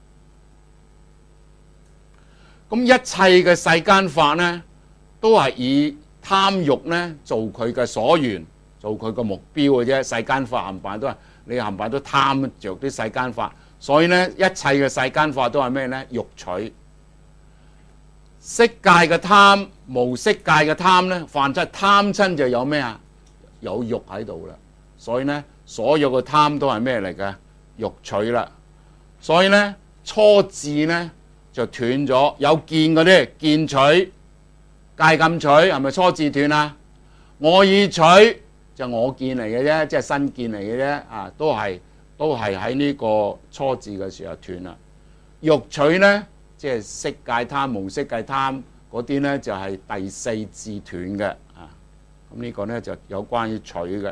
咁一切嘅世間法咧，都係以貪欲咧做佢嘅所緣，做佢個目標嘅啫。世間法冚唪唥都係你冚唪唥都貪着啲世間法，所以咧一切嘅世間法都係咩咧？欲取。色界嘅貪、無色界嘅貪咧，凡係貪親就有咩啊？有欲喺度啦。所以咧，所有嘅貪都係咩嚟嘅？欲取啦。所以咧，初智咧。就斷咗有見嗰啲見取、戒禁取，係咪初智斷啊？我語取就我見嚟嘅啫，即係身見嚟嘅啫啊，都係都係喺呢個初智嘅時候斷啦。欲取咧，即係色界貪、無色界貪嗰啲咧，就係第四智斷嘅啊。咁呢個咧就有關於取嘅。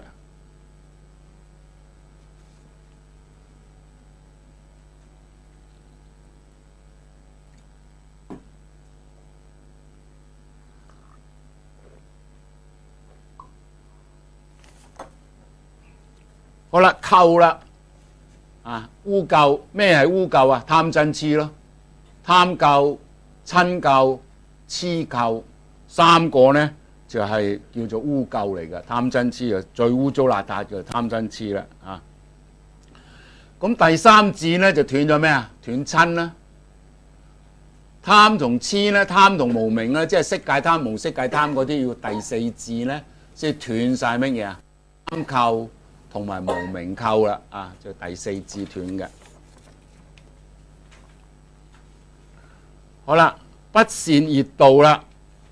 好啦，垢啦，啊污垢，咩係污垢啊？貪嗔痴咯，貪垢、嗔垢、痴垢三個咧就係、是、叫做污垢嚟嘅。貪嗔痴啊，最污糟邋遢嘅貪嗔痴啦啊！咁第三智咧就斷咗咩啊？斷嗔啦，貪同痴咧，貪同無明咧，即係色界貪、無色界貪嗰啲，要第四智咧先斷晒乜嘢啊？貪垢同埋無明垢啦，啊，就第四智斷嘅。好啦，不善業道啦，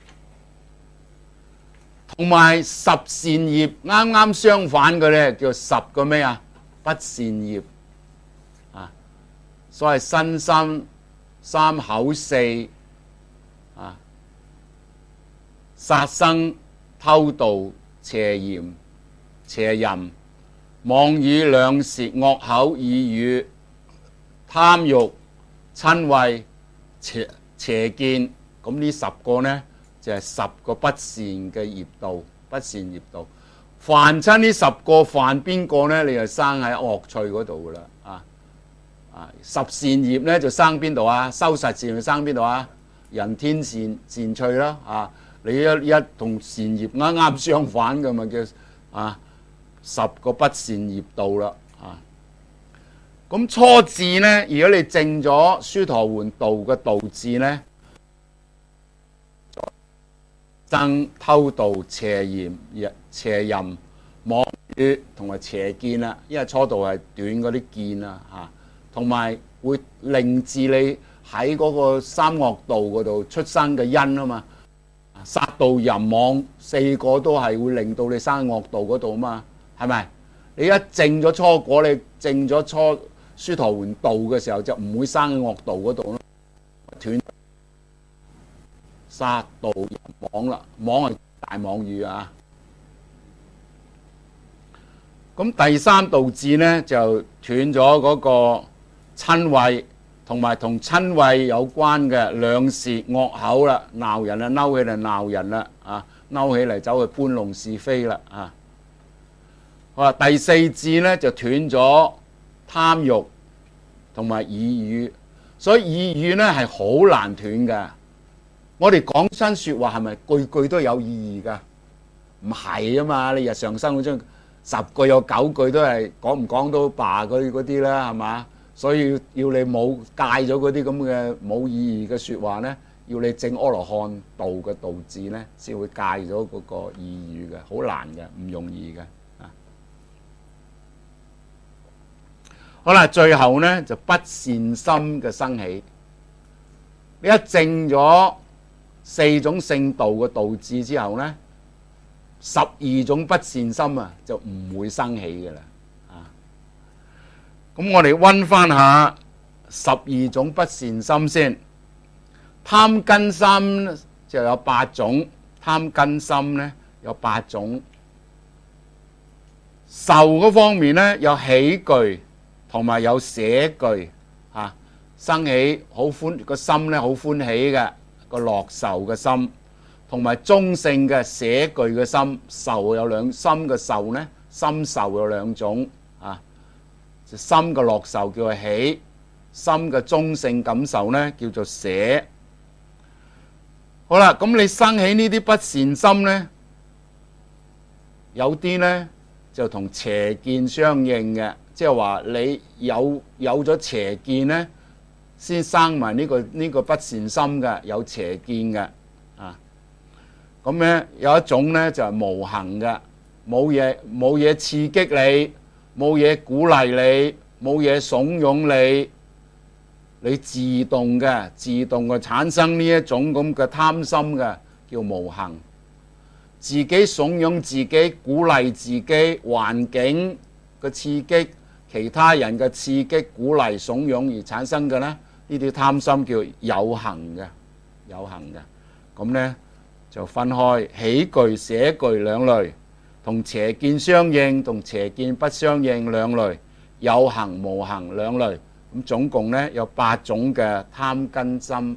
同埋十善業啱啱相反嘅咧，叫十個咩啊？不善業啊，所謂身心三口四啊，殺生、偷盜、邪淫、邪淫。妄語兩舌惡口意語貪欲瞋恚邪邪見，咁呢十個呢，就係、是、十個不善嘅業道，不善業道。犯親呢十個，犯邊個呢？你就生喺惡趣嗰度噶啦啊！啊，十善業呢，就生邊度啊？修實善就生邊度啊？人天善善趣啦啊！你一一同善業啱啱相反嘅嘛叫啊！十個不善業道啦，啊！咁初智呢，如果你證咗須陀洹道嘅道智呢，憎偷盜邪淫邪淫妄語同埋邪見啦，因為初道係斷嗰啲見啦，嚇，同埋會令至你喺嗰個三惡道嗰度出生嘅因啊嘛。殺盜淫妄四個都係會令到你生惡道嗰度啊嘛，係咪？你一證咗初果，你證咗初須陀洹道嘅時候，就唔會生喺惡道嗰度咯。斷殺盜淫妄啦，妄係大妄語啊。咁第三道智呢，就斷咗嗰個瞋恚，同埋同瞋恚有關嘅兩舌惡口啦，鬧人啊，嬲起嚟鬧人啦，啊，嬲起嚟走去搬弄是非啦，啊。好啦，第四智呢，就斷咗貪欲同埋綺語，所以綺語呢係好難斷嘅。我哋講親說話係咪句句都有意義噶？唔係啊嘛，你日常生活中十句有九句都係講唔講到罷嗰嗰啲啦，係嘛？所以要你冇戒咗嗰啲咁嘅冇意義嘅說話呢，要你證阿羅漢道嘅道智呢，先會戒咗嗰個異語嘅，好難嘅，唔容易嘅。啊，好啦，最後呢就不善心嘅生起。你一證咗四種聖道嘅道智之後呢，十二種不善心啊就唔會生起嘅啦。咁我哋溫翻下十二種不善心先。貪根心就有八種，貪根心呢有八種。受嗰方面呢，有喜懼同埋有捨懼，吓生起好歡個心呢好歡喜嘅個樂受嘅心，同埋中性嘅捨懼嘅心。受有兩心嘅受呢，心受有兩種啊。心嘅樂受叫做喜，心嘅中性感受呢叫做捨。好啦，咁你生起呢啲不善心呢，有啲呢就同邪見相應嘅，即係話你有有咗邪見呢，先生埋呢個呢個不善心嘅，有邪見嘅啊。咁呢有一種呢就係無行嘅，冇嘢冇嘢刺激你。冇嘢鼓勵你，冇嘢慫恿你，你自動嘅自動嘅產生呢一種咁嘅貪心嘅，叫無行。自己慫恿自己，鼓勵自己，環境嘅刺激，其他人嘅刺激、鼓勵、慫恿而產生嘅呢，呢啲貪心叫有行嘅，有行嘅。咁呢就分開喜懼、捨懼兩類。同邪見相應，同邪見不相應兩類，有行無行兩類，咁總共呢有八種嘅貪根心。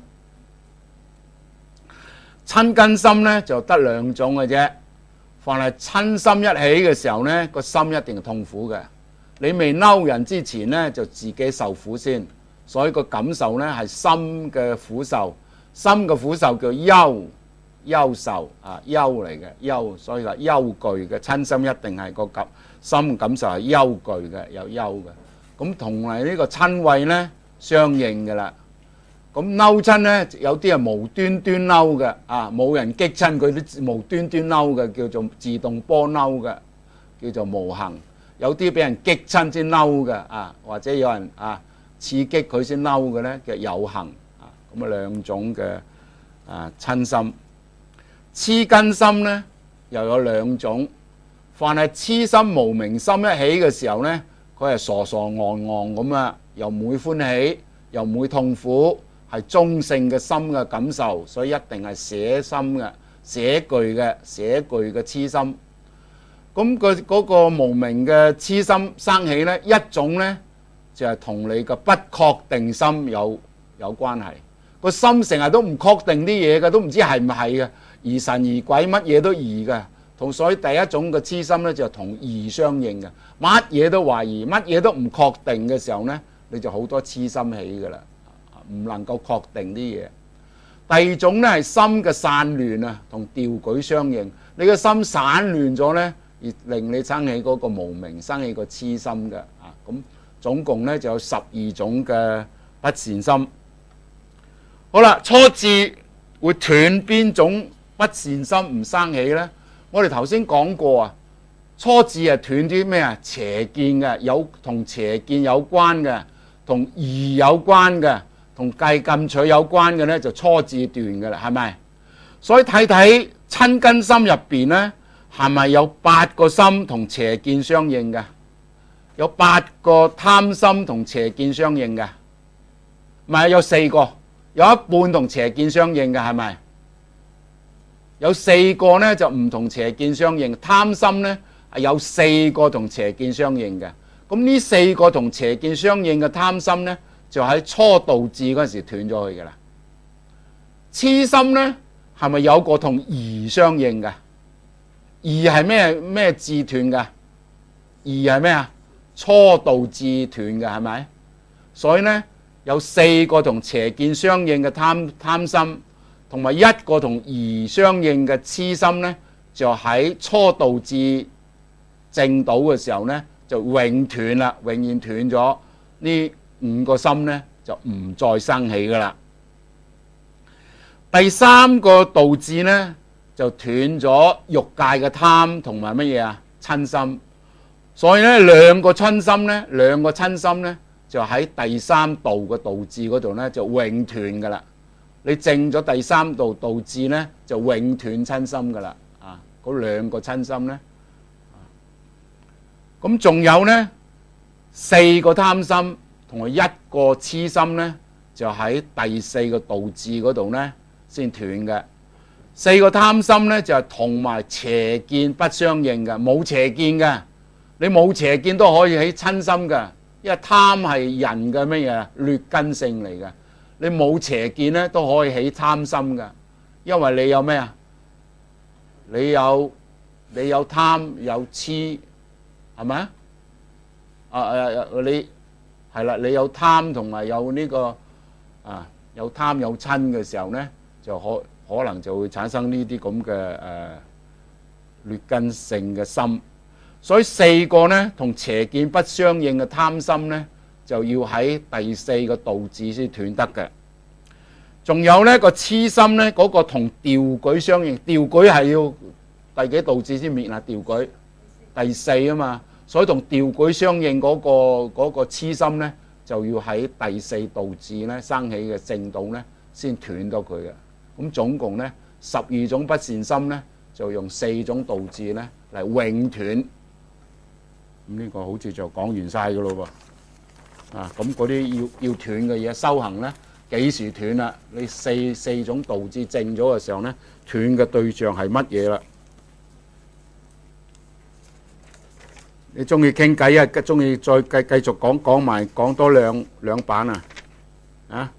瞋根心呢就得兩種嘅啫。凡係瞋心一起嘅時候呢，個心一定係痛苦嘅。你未嬲人之前呢，就自己受苦先，所以個感受呢係心嘅苦受，心嘅苦受叫憂。憂受啊，憂嚟嘅憂，所以話憂懼嘅瞋心一定係個感心感受係憂懼嘅，有憂嘅。咁同埋呢個瞋恚呢相應嘅啦。咁嬲親呢，有啲係無端端嬲嘅啊，冇人激親佢都無端端嬲嘅，叫做自動波嬲嘅，叫做無行。有啲俾人激親先嬲嘅啊，或者有人啊刺激佢先嬲嘅呢，叫有行啊。咁啊兩種嘅啊瞋心。痴根心呢又有兩種，凡係痴心無明心一起嘅時候呢，佢係傻傻戇戇咁啊，又唔會歡喜，又唔會痛苦，係中性嘅心嘅感受，所以一定係捨心嘅、捨懼嘅、捨懼嘅痴心。咁佢嗰個無明嘅痴心生起呢，一種呢就係同你嘅不確定心有有關係，個心成日都唔確定啲嘢嘅，都唔知係唔係嘅。疑神疑鬼，乜嘢都疑嘅，同所以第一種嘅痴心呢，就同疑相應嘅，乜嘢都懷疑，乜嘢都唔確定嘅時候呢，你就好多痴心起嘅啦，唔能夠確定啲嘢。第二種呢係心嘅散亂啊，同掉舉相應，你嘅心散亂咗呢，而令你生起嗰個無明，生起個痴心嘅啊。咁總共呢就有十二種嘅不善心。好啦，初智會斷邊種不善心唔生起呢？我哋頭先講過啊，初智係斷啲咩啊？邪見嘅，有同邪見有關嘅，同疑有關嘅，同同計禁取有關嘅呢，就初字段嘅啦，係咪？所以睇睇親根心入邊呢，係咪有八個心同邪見相應嘅？有八個貪心同邪見相應嘅，唔係有四個，有一半同邪見相應嘅，係咪？有四個呢就唔同邪見相應，貪心呢係有四個同邪見相應嘅。咁呢四個同邪見相應嘅貪心呢，就喺初道智嗰陣時斷咗去㗎啦。痴心呢係咪有個同疑相應嘅？疑係咩咩智斷㗎？疑係咩啊？初道智斷嘅，係咪？所以呢，有四個同邪見相應嘅貪貪心，同埋一個同疑相應嘅痴心呢，就喺初道智證到嘅時候呢，就永斷啦，永遠斷咗呢五個心呢，就唔再生起噶啦。第三個道智呢，就斷咗欲界嘅貪同埋乜嘢啊？瞋心。所以咧，兩個瞋心咧，兩個瞋心咧，就喺第三道嘅道智嗰度咧，就永斷噶啦。你證咗第三道道智咧，就永斷瞋心噶啦。啊，嗰兩個瞋心咧，咁仲有咧四個貪心同埋一個痴心咧，就喺第四個道智嗰度咧先斷嘅。四個貪心咧就係同埋邪見不相應嘅，冇邪見嘅。你冇邪見都可以起瞋心嘅，因為貪係人嘅乜嘢劣根性嚟嘅。你冇邪見咧都可以起貪心嘅，因為你有咩啊？你有你有貪有痴，係咪啊？啊啊你係啦，你有貪同埋有呢個啊有貪有瞋嘅時候咧，就可可能就會產生呢啲咁嘅誒劣根性嘅心。所以四個呢同邪見不相應嘅貪心呢，就要喺第四個道智先斷得嘅。仲有呢個痴心呢，嗰、那個同掉舉相應，掉舉係要第幾道智先滅啊？掉舉第四啊嘛，所以同掉舉相應嗰、那個嗰、那個痴心呢，就要喺第四道智呢生起嘅正道呢先斷到佢嘅。咁總共呢，十二種不善心呢，就用四種道智呢嚟永斷。咁呢個好似就講完晒㗎咯喎，啊咁嗰啲要要斷嘅嘢修行咧，幾時斷啦？你四四種道智證咗嘅時候咧，斷嘅對象係乜嘢啦？你中意傾偈啊？中意再繼繼續講講埋講多兩兩版啊？啊，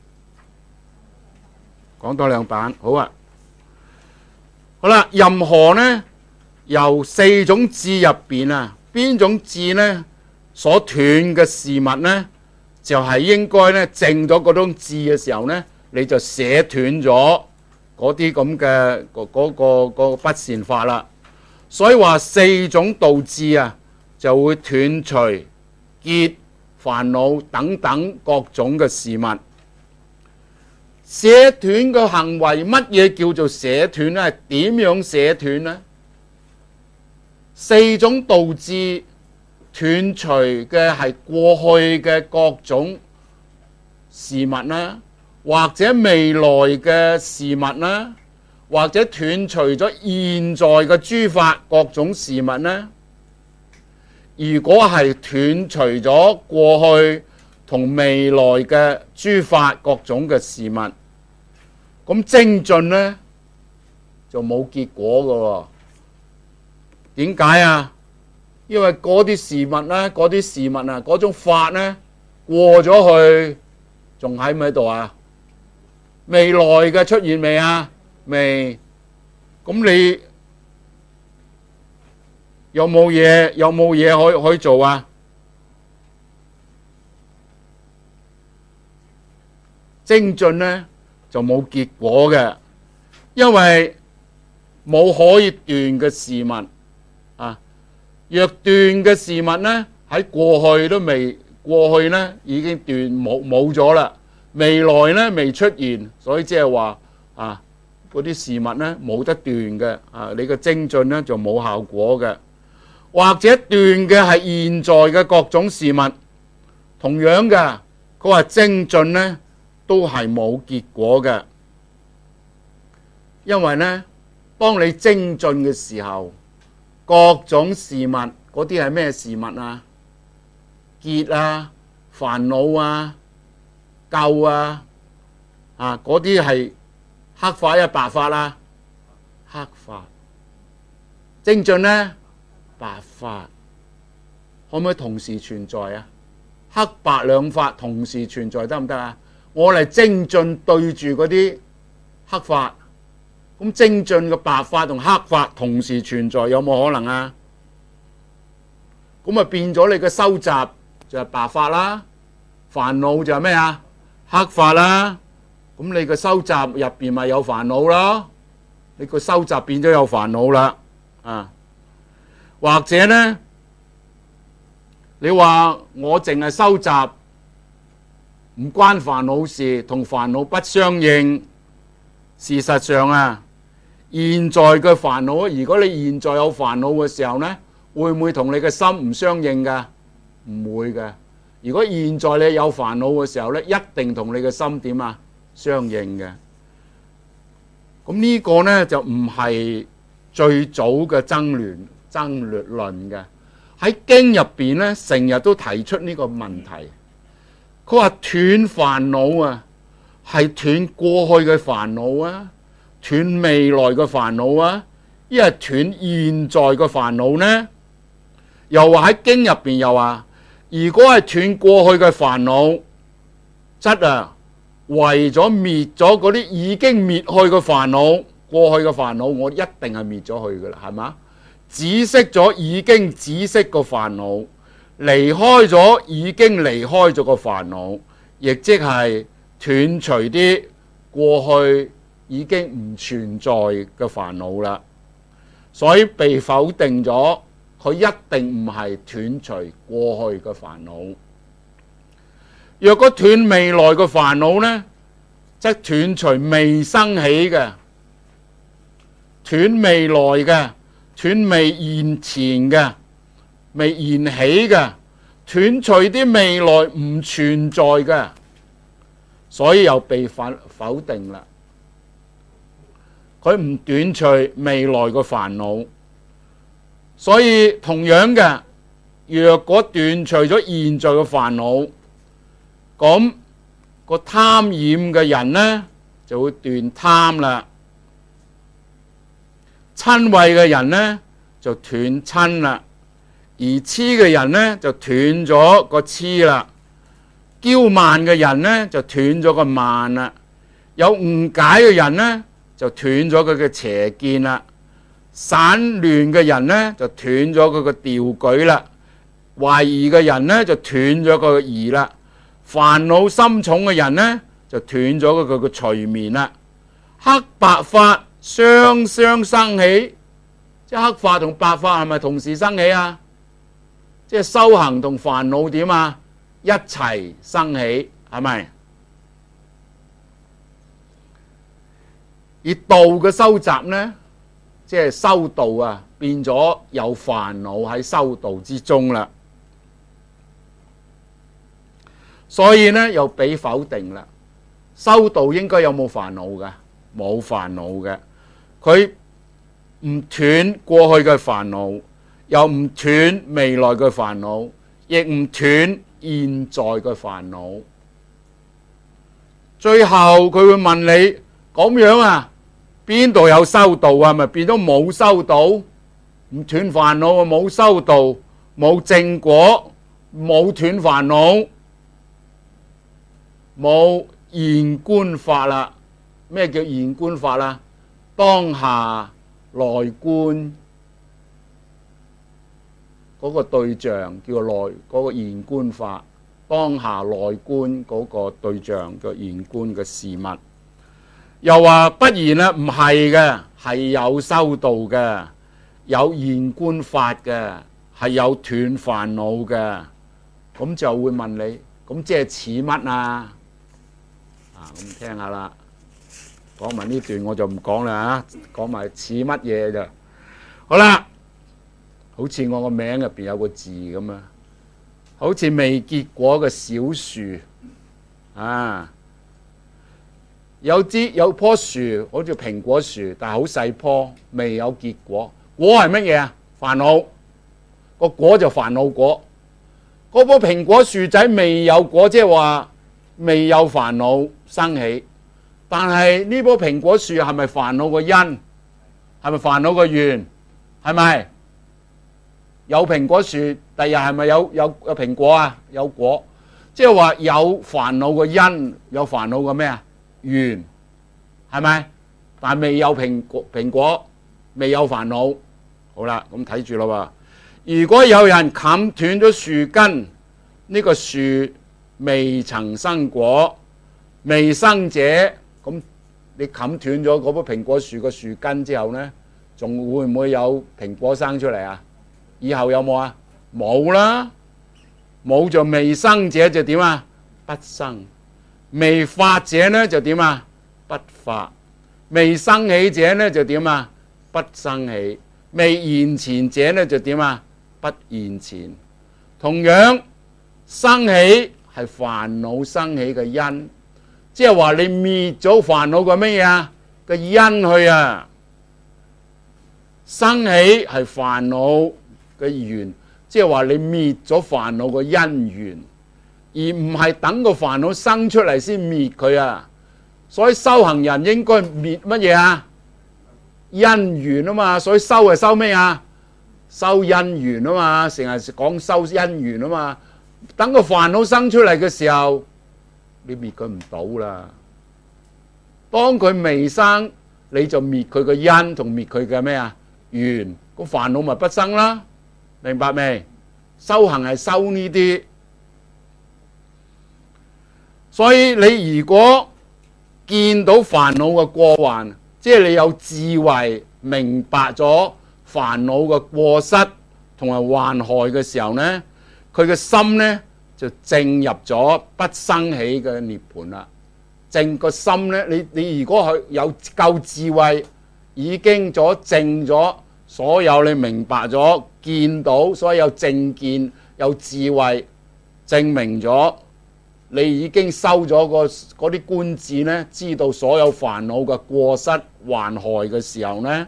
講多兩版好啊！好啦，任何咧由四種智入邊啊。邊種智呢？所斷嘅事物呢，就係、是、應該呢證咗嗰種智嘅時候呢，你就捨斷咗嗰啲咁嘅嗰嗰個、嗰個不善法啦。所以話四種道智啊，就會斷除結、煩惱等等各種嘅事物。捨斷嘅行為，乜嘢叫做捨斷呢？係點樣捨斷呢？四種道智斷除嘅係過去嘅各種事物啦，或者未來嘅事物啦，或者斷除咗現在嘅諸法各種事物呢。如果係斷除咗過去同未來嘅諸法各種嘅事物，咁精進呢就冇結果㗎喎。點解啊？因為嗰啲事物咧，嗰啲事物啊，嗰種法咧過咗去，仲喺唔喺度啊？未來嘅出現未啊？未。咁你有冇嘢？有冇嘢可以可以做啊？精進咧就冇結果嘅，因為冇可以斷嘅事物。啊！若斷嘅事物呢，喺過去都未過去呢，已經斷冇冇咗啦。未來呢未出現，所以即係話啊，嗰啲事物呢冇得斷嘅啊，你嘅精進呢就冇效果嘅。或者斷嘅係現在嘅各種事物，同樣嘅，佢話精進呢都係冇結果嘅。因為呢，當你精進嘅時候，各種事物，嗰啲係咩事物啊？結啊、煩惱啊、垢啊，啊嗰啲係黑法一白法啦，黑法。精進呢，白法，可唔可以同時存在啊？黑白兩法同時存在得唔得啊？我嚟精進對住嗰啲黑法，咁精進嘅白法同黑法同時存在，有冇可能啊？咁啊變咗你嘅收集就係白法啦，煩惱就係咩啊？黑法啦。咁你嘅收集入邊咪有煩惱咯？你個收集變咗有煩惱啦，啊，或者呢，你話我淨係收集唔關煩惱事，同煩惱不相應。事實上啊，現在嘅煩惱，如果你現在有煩惱嘅時候呢，會唔會同你嘅心唔相應㗎？唔會嘅。如果現在你有煩惱嘅時候呢，一定同你嘅心點啊？相應嘅。咁呢個呢，就唔係最早嘅爭論爭略論嘅。喺經入邊呢，成日都提出呢個問題。佢話斷煩惱啊，係斷過去嘅煩惱啊，斷未來嘅煩惱啊，一係斷現在嘅煩惱呢？又話喺經入邊又話，如果係斷過去嘅煩惱，則啊為咗滅咗嗰啲已經滅去嘅煩惱，過去嘅煩惱我一定係滅咗去噶啦，係嘛？止息咗已經止息個煩惱，離開咗已經離開咗個煩惱，亦即係斷除啲過去已經唔存在嘅煩惱啦。所以被否定咗，佢一定唔係斷除過去嘅煩惱。若果斷未來嘅煩惱呢，則斷除未生起嘅，斷未來嘅，斷未現前嘅，未現起嘅，斷除啲未來唔存在嘅，所以又被否定啦。佢唔斷除未來嘅煩惱，所以同樣嘅，若果斷除咗現在嘅煩惱，咁個貪染嘅人呢就會斷貪啦，瞋恚嘅人呢就斷瞋啦，而痴嘅人呢就斷咗個痴啦，驕慢嘅人呢就斷咗個慢啦，有誤解嘅人呢就斷咗佢嘅邪見啦，散亂嘅人呢就斷咗佢嘅掉舉啦，懷疑嘅人呢就斷咗佢嘅疑啦，煩惱深重嘅人呢就斷咗佢嘅隨眠啦。黑白法雙雙生起，即係黑法同白法係咪同時生起啊？即係修行同煩惱點啊？一齊生起，係咪？而道嘅收集呢，即係修道啊，變咗有煩惱喺修道之中啦。所以呢，又被否定啦。修道應該有冇煩惱㗎？冇煩惱嘅。佢唔斷過去嘅煩惱，又唔斷未來嘅煩惱，亦唔斷現在嘅煩惱。最後佢會問你咁樣啊？邊度有修道啊？咪變咗冇修道，唔斷煩惱啊，冇修道，冇正果，冇斷煩惱，冇現觀法啦。咩叫現觀法啦？當下來觀嗰個對象叫來嗰個現觀法，當下來觀嗰個對象叫現觀嘅事物。又話不然啦，唔係嘅，係有修道嘅，有現觀法嘅，係有斷煩惱嘅。咁就會問你，咁即係似乜啊？啊，咁聽下啦。講埋呢段我就唔講啦嚇，講埋似乜嘢咋？好啦，好似我個名入邊有個字咁啊，好似未結果嘅小樹啊。 有支有棵樹，好似蘋果樹，但係好細棵，未有結果。果係乜嘢啊？煩惱。個果就煩惱果。嗰棵蘋果樹仔未有果，即係話未有煩惱生起。但係呢棵蘋果樹係咪煩惱個因？係咪煩惱個緣？係咪？有蘋果樹，第日係咪有有有蘋果啊？有果，即係話有煩惱個因，有煩惱個咩啊？緣，係咪？但係未有蘋果，蘋果未有煩惱。好啦，咁睇住咯喎。如果有人砍斷咗樹根，呢個樹未曾生果，未生者，咁你砍斷咗嗰棵蘋果樹個樹根之後呢，仲會唔會有蘋果生出嚟啊？以後有冇啊？冇啦，冇就未生者就點啊？不生。未發者呢就點啊？不發。未生起者呢就點啊？不生起。未現前者呢就點啊？不現前。同樣生起係煩惱生起嘅因，即係話你滅咗煩惱嘅乜嘢啊？嘅因去啊。生起係煩惱嘅緣，即係話你滅咗煩惱嘅因緣，而唔係等個煩惱生出嚟先滅佢啊。所以修行人應該滅乜嘢啊？因緣啊嘛。所以修係修咩啊？修因緣啊嘛。成日講修因緣啊嘛。等個煩惱生出嚟嘅時候，你滅佢唔到啦。當佢未生，你就滅佢嘅因同滅佢嘅咩啊？緣，個煩惱咪不生啦。明白未？修行係修呢啲。所以你如果見到煩惱嘅過患，即係你有智慧明白咗煩惱嘅過失同埋患害嘅時候呢，佢嘅心呢就證入咗不生起嘅涅槃啦。證個心呢，你你如果佢有夠智慧，已經咗證咗所有，你明白咗見到所有正見，有智慧證明咗，你已經收咗個嗰啲觀智呢，知道所有煩惱嘅過失患害嘅時候呢，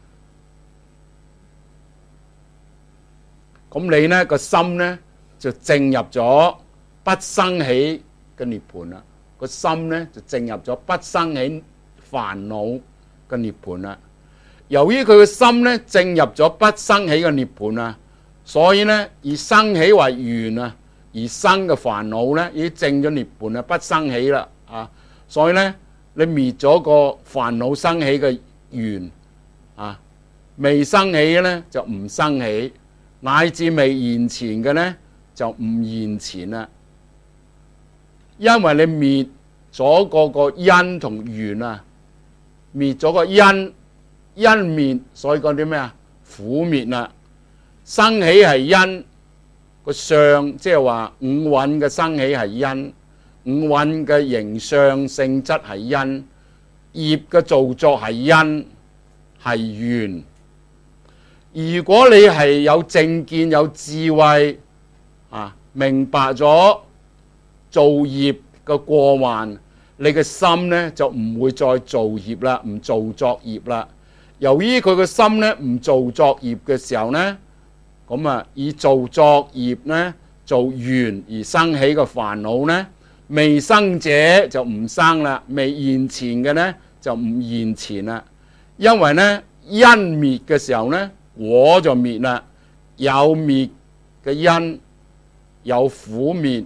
咁你呢個心呢就證入咗不生起嘅涅槃啦。個心呢就證入咗不生起煩惱嘅涅槃啦。由於佢個心呢證入咗不生起嘅涅槃啊，所以呢以生起為緣啊，而生嘅煩惱呢已經證咗涅槃啊，不生起啦啊。所以呢你滅咗個煩惱生起嘅緣啊，未生起嘅呢就唔生起，乃至未現前嘅呢就唔現前啦。因為你滅咗嗰個因同緣啊，滅咗個因，因滅，所以講啲咩啊？苦滅啦。生起係因，個相即係話五蘊嘅生起係因，五蘊嘅形相性質係因，業嘅造作係因，係緣。如果你係有正見有智慧啊，明白咗造業嘅過患，你嘅心呢就唔會再造業啦，唔做作業啦。由於佢嘅心呢唔做作業嘅時候呢，咁啊以做作業呢做緣而生起嘅煩惱呢，未生者就唔生啦，未現前嘅呢就唔現前啦。因為呢因滅嘅時候呢，果就滅啦，有滅嘅因，有苦滅。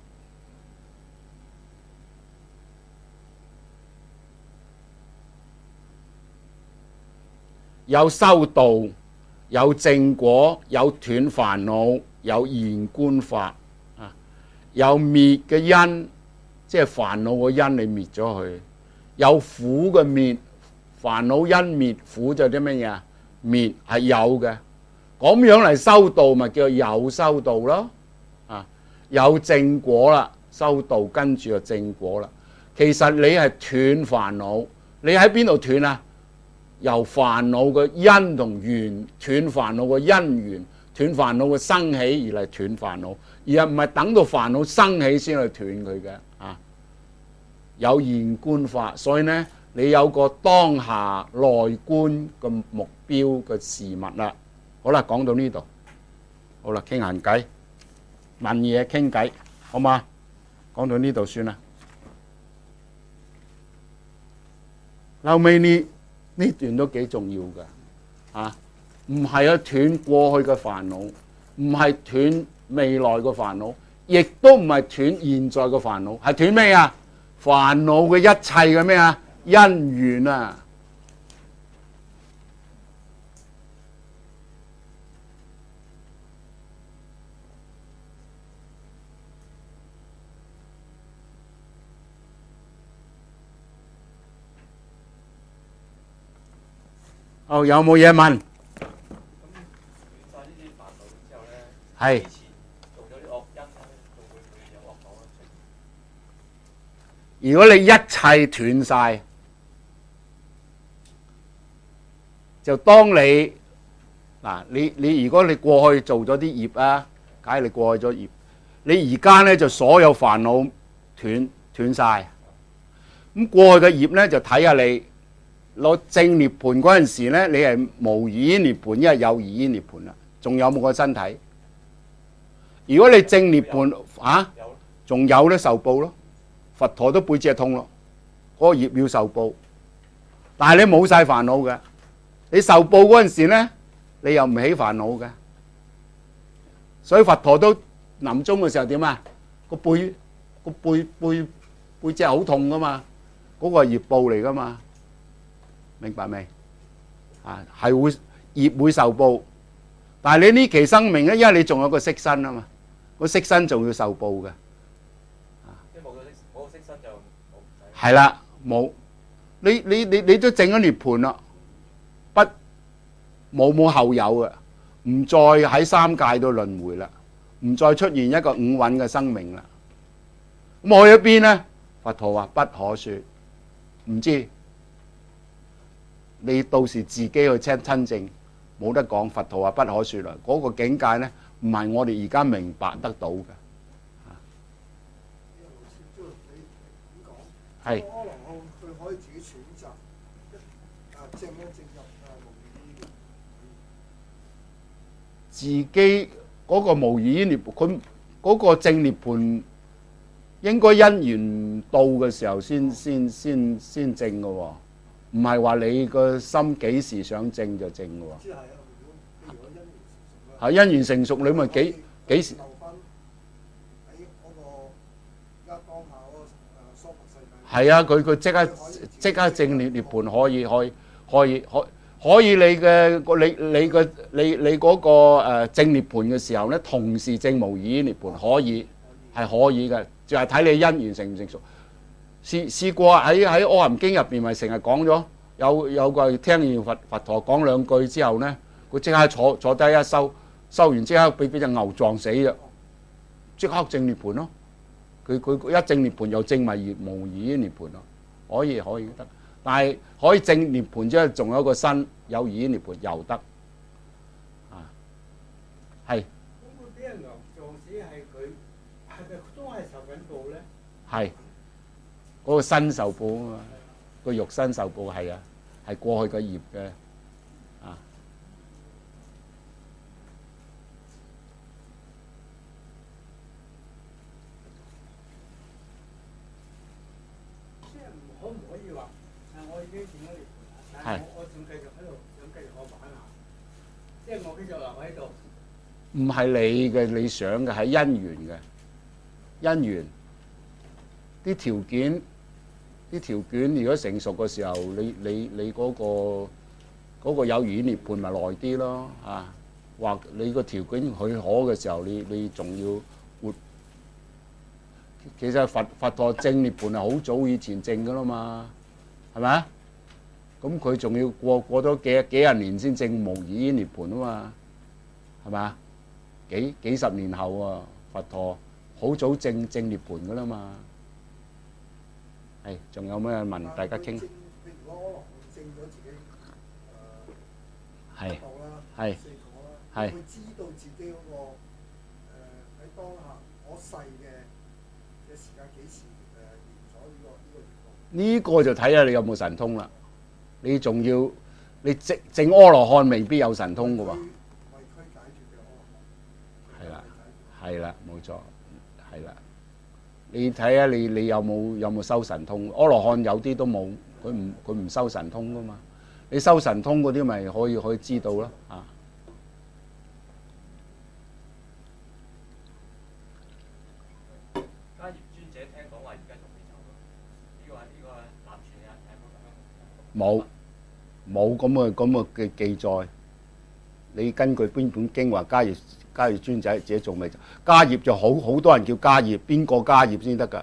有修道，有正果，有斷煩惱，有現觀法啊，有滅嘅因，即係煩惱嘅因，你滅咗佢；有苦嘅滅，煩惱因滅，苦就啲乜嘢啊？滅係有嘅，咁樣嚟修道咪叫有修道咯啊！有正果啦，修道跟住就正果啦。其實你係斷煩惱，你喺邊度斷啊？由煩惱嘅因同緣斷煩惱嘅因緣，斷煩惱嘅生起而嚟斷煩惱，而係唔係等到煩惱生起先去斷佢嘅啊？ 有現觀法，所以呢，你有個當下內觀嘅目標嘅事物啦。好啦，講到呢度，好啦，傾閒偈，問嘢傾偈，好嘛？講到呢度算啦。後尾呢呢段都幾重要㗎，啊，唔係啊斷過去嘅煩惱，唔係斷未來嘅煩惱，亦都唔係斷現在嘅煩惱，係斷咩啊？煩惱嘅一切嘅咩啊？因緣啊！哦，有冇嘢問？係。如果你一切斷晒，就當你嗱，你你如果你過去做咗啲業啊，假如你過去咗業，你而家咧就所有煩惱斷斷晒。咁過去嘅業咧就睇下你攞正涅盤嗰陣時咧，你係無餘依涅盤，一係有餘依涅盤啦，仲有冇個身體？如果你正涅盤啊，仲有咧受報咯。佛陀都背脊痛咯，嗰個業要受報，但係你冇晒煩惱嘅，你受報嗰陣時咧，你又唔起煩惱嘅，所以佛陀都臨終嘅時候點啊？個背個背背背脊好痛噶嘛，嗰個係業報嚟噶嘛，明白未？啊，係會業會受報，但係你呢期生命咧，因為你仲有個色身啊嘛，個色身仲要受報嘅。係啦，冇你你你你都整咗涅盤啦，不冇冇後有嘅，唔再喺三界度輪迴啦，唔再出現一個五蘊嘅生命啦。咁去咗邊呢？佛陀話不可說，唔知你到時自己去親親證，冇得講。佛陀話不可說啦，嗰個境界呢，唔係我哋而家明白得到嘅。係。可能佢可以自己選擇，啊正一正入啊無餘依。自己嗰個無餘依涅盤，佢嗰個正涅盤應該因緣到嘅時候先先先先正嘅喎，唔係話你個心幾時想正就正嘅喎。係因緣成熟，你咪幾幾時？係啊，佢佢即刻即刻正涅涅盤可以可以可以可可以你嘅個你你嘅你你嗰個誒正涅盤嘅時候咧，同時正無餘依涅盤可以係可以嘅，就係睇你因緣成唔成熟。試試過喺喺《阿含經》入邊咪成日講咗，有有個聽完佛佛陀講兩句之後咧，佢即刻坐坐低一收收完即刻俾俾隻牛撞死啫，即刻正涅盤咯。佢佢一正涅盤又正埋無餘依涅盤咯，可以可以得，但係可以正涅盤之後仲有一個身有餘依涅盤又得，啊，係。咁佢俾人牛撞死係佢係咪都係受緊報咧？係，嗰個身受報啊嘛，個肉身受報係啊，係過去嘅業嘅，啊。係，我仲繼續喺度，想繼續我玩下，即係我繼續留喺度。唔係你嘅理想嘅，係因緣嘅因緣。啲條件，啲條件如果成熟嘅時候，你你你嗰個嗰個有餘依涅盤咪耐啲咯啊！或你個條件許可嘅時候，你你仲要活。其實佛佛陀正涅盤係好早以前正㗎啦嘛，係咪啊？咁佢仲要過過咗幾幾廿年先正無餘依涅盤啊嘛，係咪啊？幾幾十年後啊，佛陀好早正正涅盤噶啦嘛。係，仲有咩問大家傾？如果可能證咗自己誒係係係，佢知道自己嗰個誒喺當下嗰世嘅嘅時間幾時誒完咗呢個就睇下你有冇神通啦。你仲要你整整阿羅漢未必有神通㗎喎。係啦，係啦，冇錯，係啦。你睇下你你有冇有冇修神通？阿羅漢有啲都冇，佢唔佢唔修神通㗎嘛。你修神通嗰啲咪可以可以知道咯啊！ 迦葉尊者聽講話而家仲未走咯，呢個呢個南傳人冇冇咁嘅咁嘅記載。你根據邊本經話迦葉迦葉尊者自己仲未走？迦葉就好好多人叫迦葉，邊個迦葉先得㗎？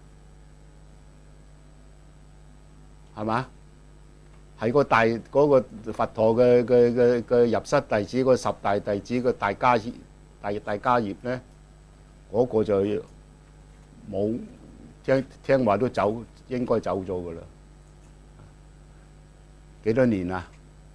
係嘛？係個大嗰、嗰個佛陀嘅嘅嘅嘅入室弟子，個十大弟子個大迦葉大大迦葉咧，嗰、嗰個就冇聽聽話都走，應該走咗㗎啦。幾多年啊？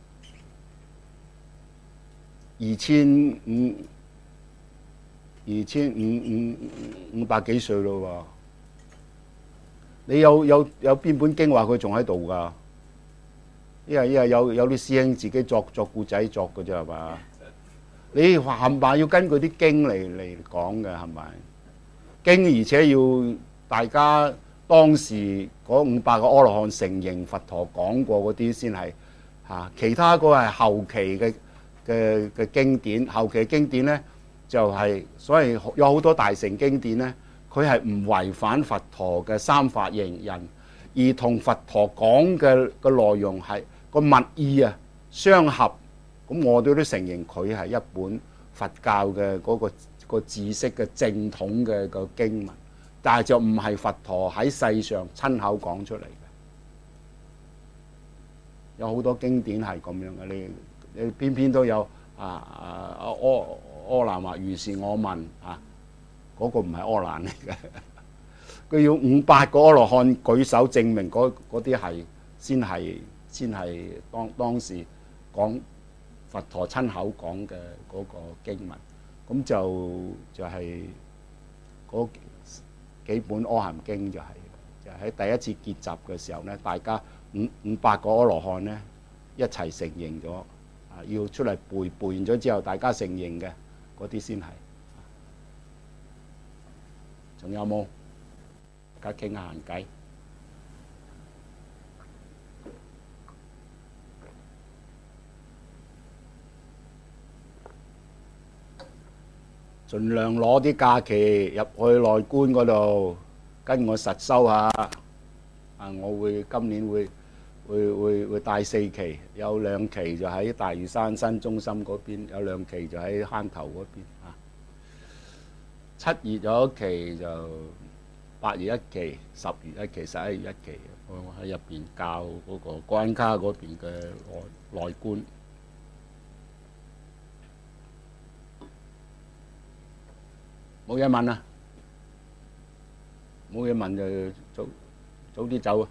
二千五二千五五五百幾歲咯喎！你有有有邊本經話佢仲喺度㗎？因為因為有有啲師兄自己作作故仔作嘅啫係嘛？你冚唪唥要根據啲經嚟嚟講嘅係咪？經而且要大家當時嗰五百個阿羅漢承認佛陀講過嗰啲先係嚇，其他嗰個係後期嘅嘅嘅經典。後期嘅經典咧就係、是、所以有好多大乘經典咧，佢係唔違反佛陀嘅三法認人，而同佛陀講嘅個內容係個密意啊相合，咁我哋都承認佢係一本佛教嘅嗰、那個、個知識嘅正統嘅個經文，但係就唔係佛陀喺世上親口講出嚟嘅。有好多經典係咁樣嘅，你你偏偏都有啊啊柯柯南話如是我聞啊，嗰、那個唔係柯南嚟嘅，佢要五百個阿羅漢舉手證明嗰啲係先係。先係當當時講佛陀親口講嘅嗰個經文，咁就就係嗰幾本阿含經就係、是、就喺、是、第一次結集嘅時候咧，大家五五百個阿羅漢咧一齊承認咗，啊要出嚟背背完咗之後，大家承認嘅嗰啲先係。仲有冇？大家傾下閒偈。盡量攞啲假期入去內觀嗰度，跟我實修下。啊，我會今年會會會會帶四期，有兩期就喺大嶼山新中心嗰邊，有兩期就喺坑頭嗰邊。啊，七月有一期，就八月一期，十月一期，十一月一期。我喺入邊教嗰個關卡嗰邊嘅內內觀。冇嘢問啊！冇嘢問就早早啲走啊！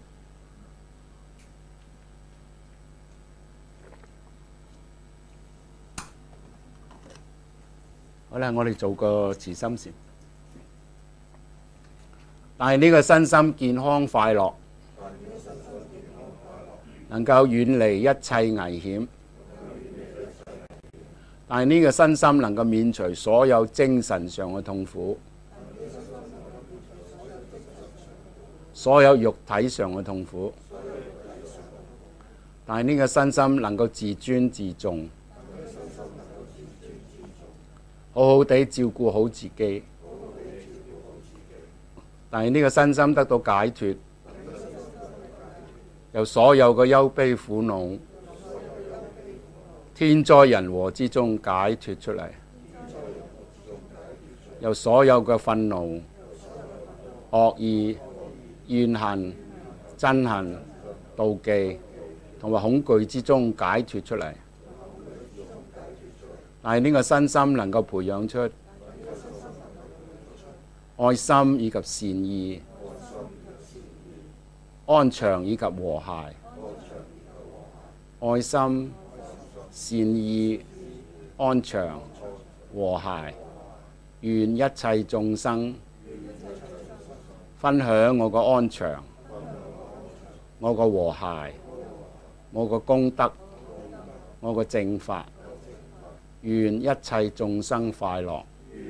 好啦，我哋做個慈心禪，但係呢個身心健康快樂，能夠遠離一切危險。但係呢個身心能夠免除所有精神上嘅痛苦，所有肉體上嘅痛苦。但係呢個身心能夠自尊自重，好好地照顧好自己。但係呢個身心得到解脫，由所有嘅憂悲苦惱、天災人禍之中解脫出嚟，由所有嘅憤怒、惡意、怨恨、憎恨、妒忌同埋恐懼之中解脫出嚟。但係呢個身心能夠培養出愛心以及善意、安詳以及和諧。愛心、善意、安詳、和諧，願一切眾生分享我個安詳，我個和諧，我個功德，我個正法，願一切眾生快樂，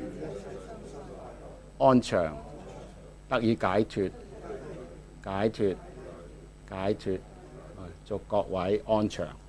安詳，得以解脫，解脫，解脫，祝各位安詳。